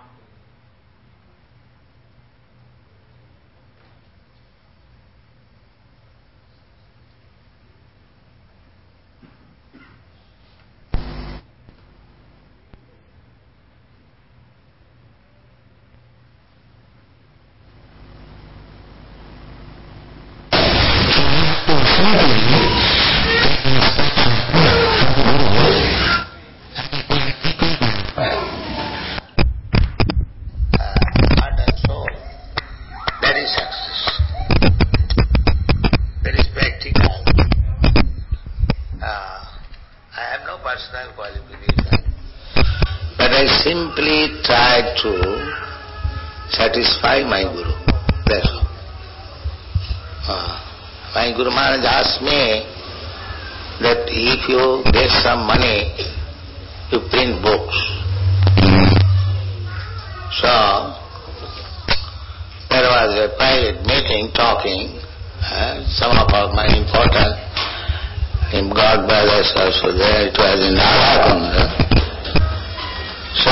Satisfy my Guru. That's all. Uh, my Guru Maharaj asked me that if you get some money, you print books. So, there was a private meeting talking. Uh, some of our my important God brothers also there. It was in Radhakunda. So,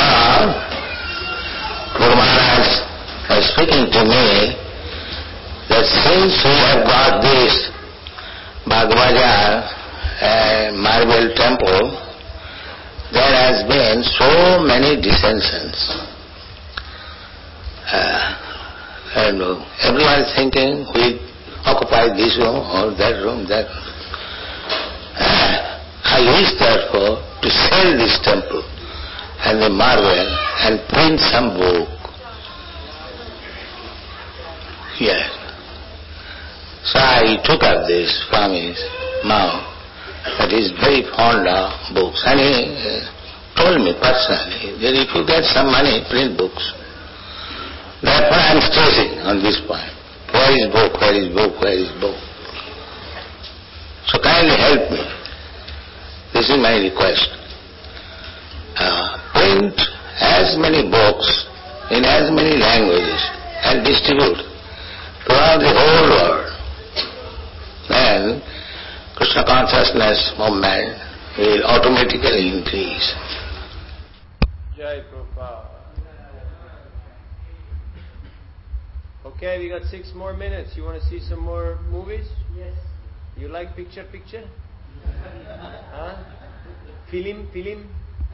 Guru Maharaj was speaking to me that since we have got this Bhagavaja uh, marble temple, there has been so many dissensions. Uh, and everyone is thinking, we occupy this room or that room, that room. Uh, I wish therefore to sell this temple and the marble and print some book. Yes. So I took up this from his mouth, that he is very fond of books. And he uh, told me personally that if you get some money, print books. Therefore I am stressing on this point. Where is book? Where is book? Where is book? So kindly help me. This is my request. Uh, print as many books in as many languages and distribute throughout the whole world. Then Krishna consciousness movement will automatically increase. Jai Prabhupada. Okay, we got six more minutes. You want to see some more movies? Yes. You like picture picture? Huh? Film, film?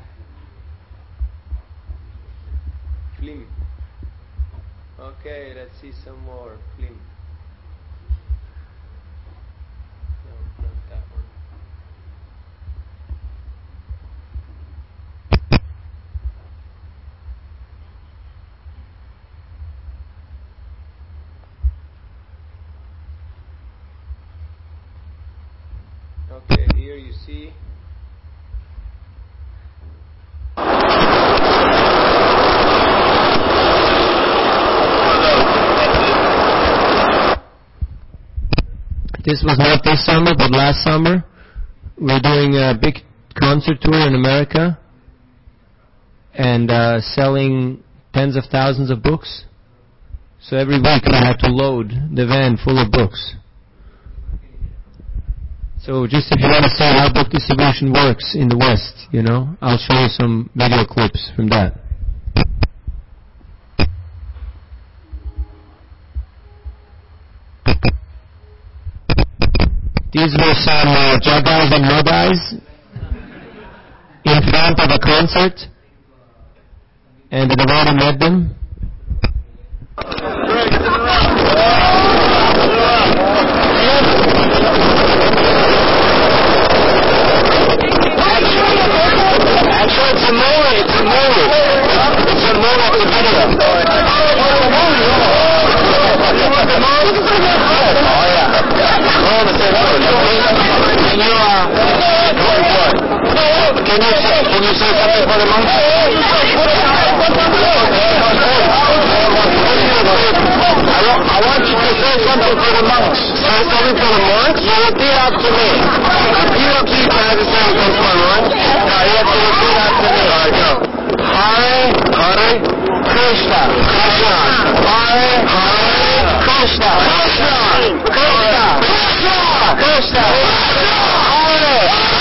Film. Okay, let's see some more film. No, not that one. Okay, here you see. This was not this summer, but last summer. We're doing a big concert tour in America and uh, selling tens of thousands of books. So every week we had to load the van full of books. So just if you want to see how book distribution works in the West, you know, I'll show you some video clips from that. These were some uh, Jagas and Madais in front of a concert, and the devotee met them. Actually, it's a movie, it's a movie. It's a movie, it's a video. Oh, yeah. Oh, the same movie. Can you, uh, can you say, can you say something for the monks? I want, I want you to say something for the monks. Say something for the monks? You repeat after me. You don't keep trying to say something for the monks. No, you have to repeat after me. All right, go. Hare, Hare, Krishna, Krishna, Hare, Hare, Krishna, Krishna, Krishna, Krishna, Krishna, Hare,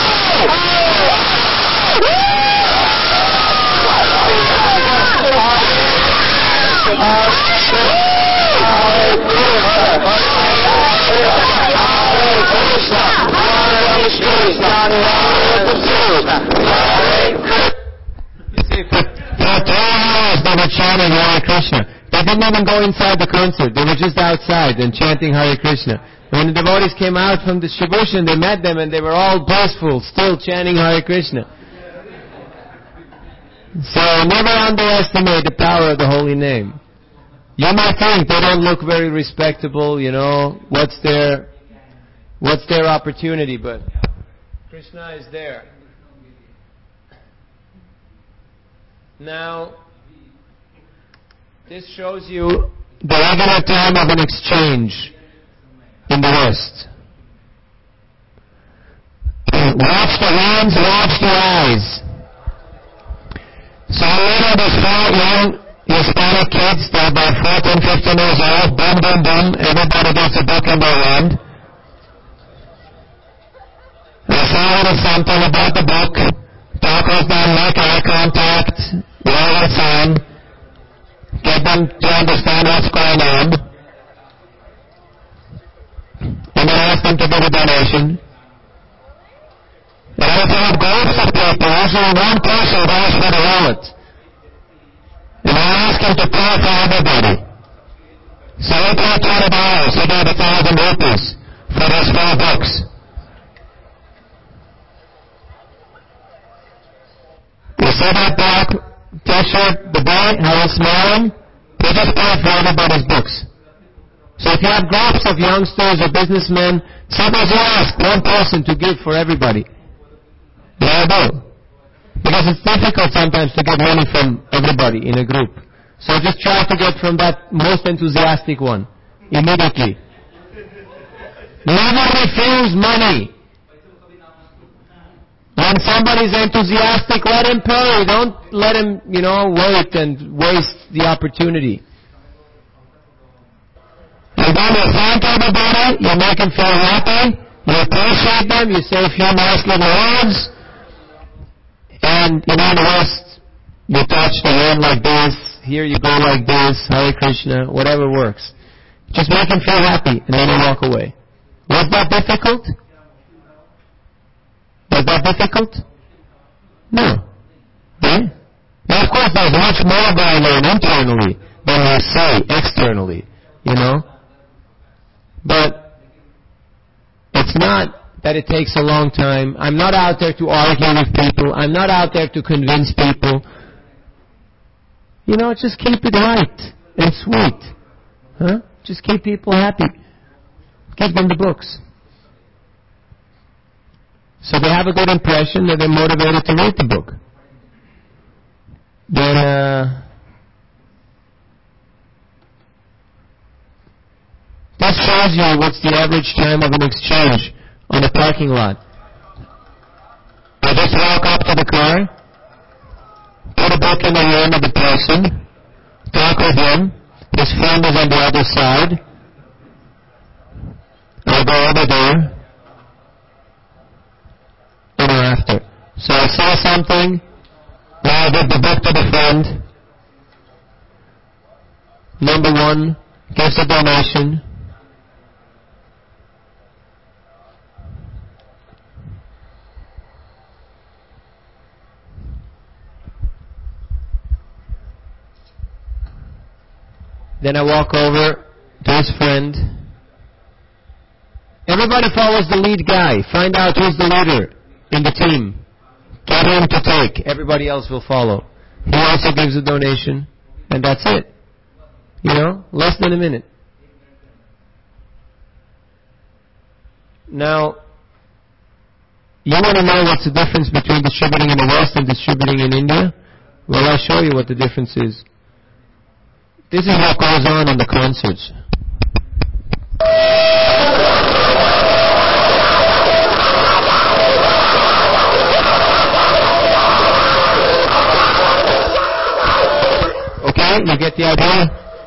You see, for, for three hours they were chanting Hare Krishna. They didn't even go inside the concert. They were just outside and chanting Hare Krishna. When the devotees came out from distribution, they met them and they were all blissful, still chanting Hare Krishna. So never underestimate the power of the holy name. You might think they don't look very respectable, you know, what's their, what's their opportunity, but Krishna is there. Now, this shows you the regular time of an exchange in the West. Watch the hands, watch the eyes. So later these four young Hispanic kids, they're about fourteen, fifteen years old, boom, boom, boom, everybody gets a book in their hand. They say a little something about the book, talk with them, make eye contact, roll and sign, get them to understand what's going on, and then ask them to give a donation. But if you have groups of people, usually one person goes for the wallet. And I ask him to pay for everybody. So he paid twenty dollars, he gave a thousand rupees for those four books. You see that black t-shirt, the boy, how he's smiling? He just paid for everybody's books. So if you have groups of youngsters or businessmen, sometimes you ask one person to give for everybody. Yeah, I do. Because it's difficult sometimes to get money from everybody in a group. So just try to get from that most enthusiastic one immediately. Never refuse money. When somebody's enthusiastic, let him pay. Don't let him, you know, wait and waste the opportunity. And then you thank everybody, you make them feel happy, you appreciate them, you say a few nice little words, and, you know, in the West, you touch the hand like this, here you go like this, Hare Krishna, whatever works. Just make him feel happy, and then you walk away. Was that difficult? Was that difficult? No. Yeah? Now, of course, there's much more going on internally than you say externally, you know? But it's not that it takes a long time. I'm not out there to argue with people. I'm not out there to convince people. You know, just keep it light and sweet. Huh? Just keep people happy. Give them the books. So they have a good impression that they're motivated to read the book. Then, uh, this shows you what's the average time of an exchange on a parking lot. I just walk up to the car, put a book in the hand of the person, talk with him, his friend is on the other side, I'll go over there, and after. So I say something, now I give the book to the friend, number one, gives a donation, then I walk over to his friend. Everybody follows the lead guy. Find out who's the leader in the team. Get him to take. Everybody else will follow. He also gives a donation, and that's it. You know, less than a minute. Now, you want to know what's the difference between distributing in the West and distributing in India? Well, I'll show you what the difference is. This is what goes on in the concerts. Okay, you get the idea?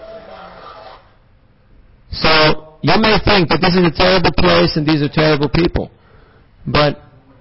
So, you may think that this is a terrible place and these are terrible people. But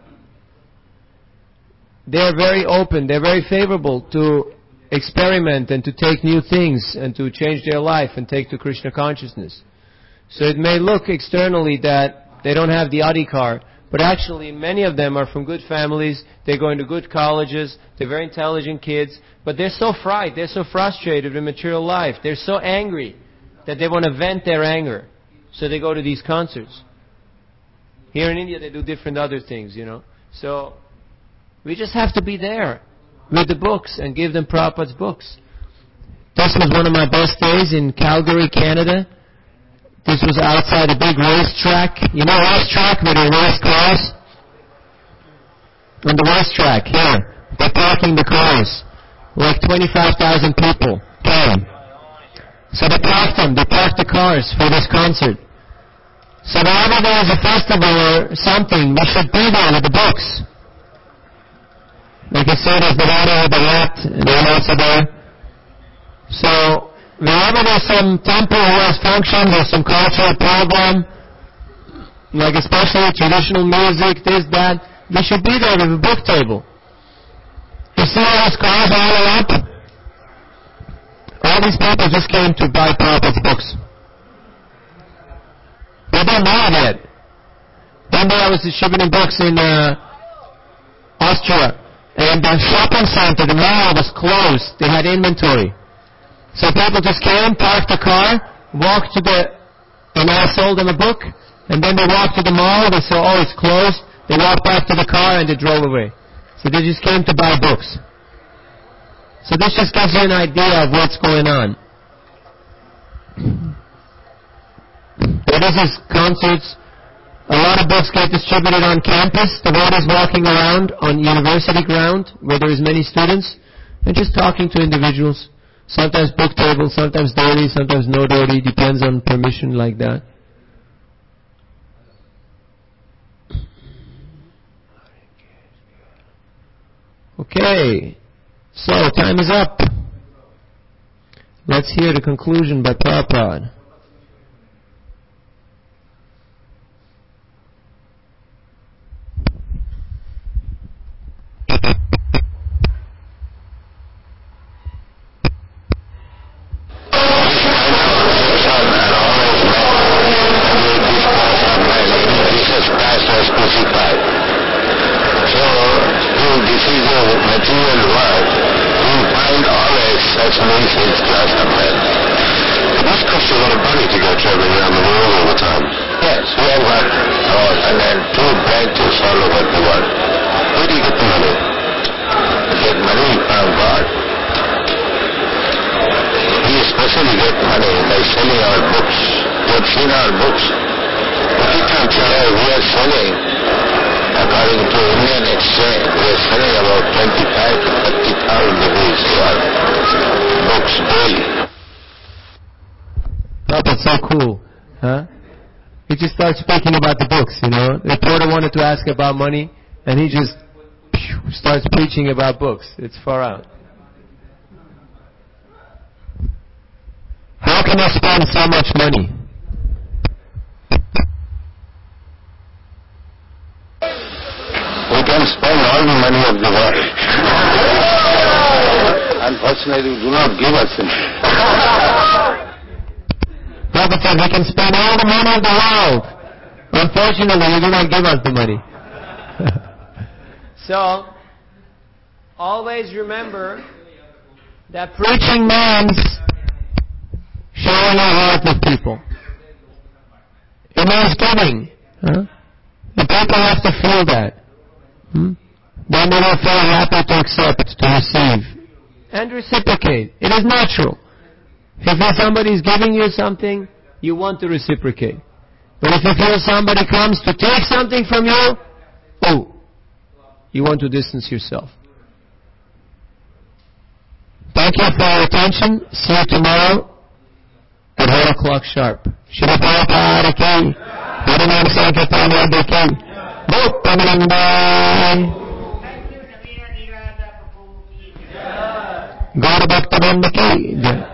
they're very open, they're very favorable to experiment and to take new things and to change their life and take to Krishna consciousness. So it may look externally that they don't have the adhikar, but actually many of them are from good families, they're going to good colleges, they're very intelligent kids, but they're so frightened, they're so frustrated in material life, they're so angry that they want to vent their anger. So they go to these concerts. Here in India they do different other things, you know. So we just have to be there with the books and give them Prabhupada's books. This was one of my best days in Calgary, Canada. This was outside a big racetrack. You know racetrack where they race cars? On the racetrack, here. They're parking the cars. Like twenty-five thousand people came. So they parked them. They parked the cars for this concert. So whenever there is a festival or something, we should be there with the books. Like I said, there's the water, the rat, and they're also there. So, whenever there's some temple who has functions or some cultural program, like especially traditional music, this, that, we should be there with a book table. You see all those cars all up? All these people just came to buy Prabhupada's books. They don't know it yet. One day I was distributing books in, uh, Austria, and the shopping center, the mall was closed. They had inventory. So people just came, parked the car, walked to the, and I sold them a book, and then they walked to the mall, they saw, oh, it's closed. They walked back to the car and they drove away. So they just came to buy books. So this just gives you an idea of what's going on. This is concerts. A lot of books get distributed on campus. The word is walking around on university ground where there is many students and just talking to individuals. Sometimes book table, sometimes dhoti, sometimes no dhoti. Depends on permission like that. Okay. So, time is up. Let's hear the conclusion by Prabhupada. Start speaking about the books, you know. The reporter wanted to ask about money, and he just pew, starts preaching about books. It's far out. How can I spend so much money? We can spend all the money of the world. Unfortunately, you do not give us any. Prabhupada said we can spend all the money of the world. Unfortunately, you do not give us the money. So, always remember that preaching means sharing our heart with people. It means giving. Huh? The people have to feel that. Hmm? Then they will feel happy to accept, to receive, and reciprocate. It is natural. If somebody is giving you something, you want to reciprocate. But if you feel somebody comes to take something from you, oh, you want to distance yourself. Thank you for your attention. See you tomorrow at one o'clock sharp. Shri Prabhupada ki, Harinam Sankirtan ki, Bhaktananda. Gaura Bhaktananda ki.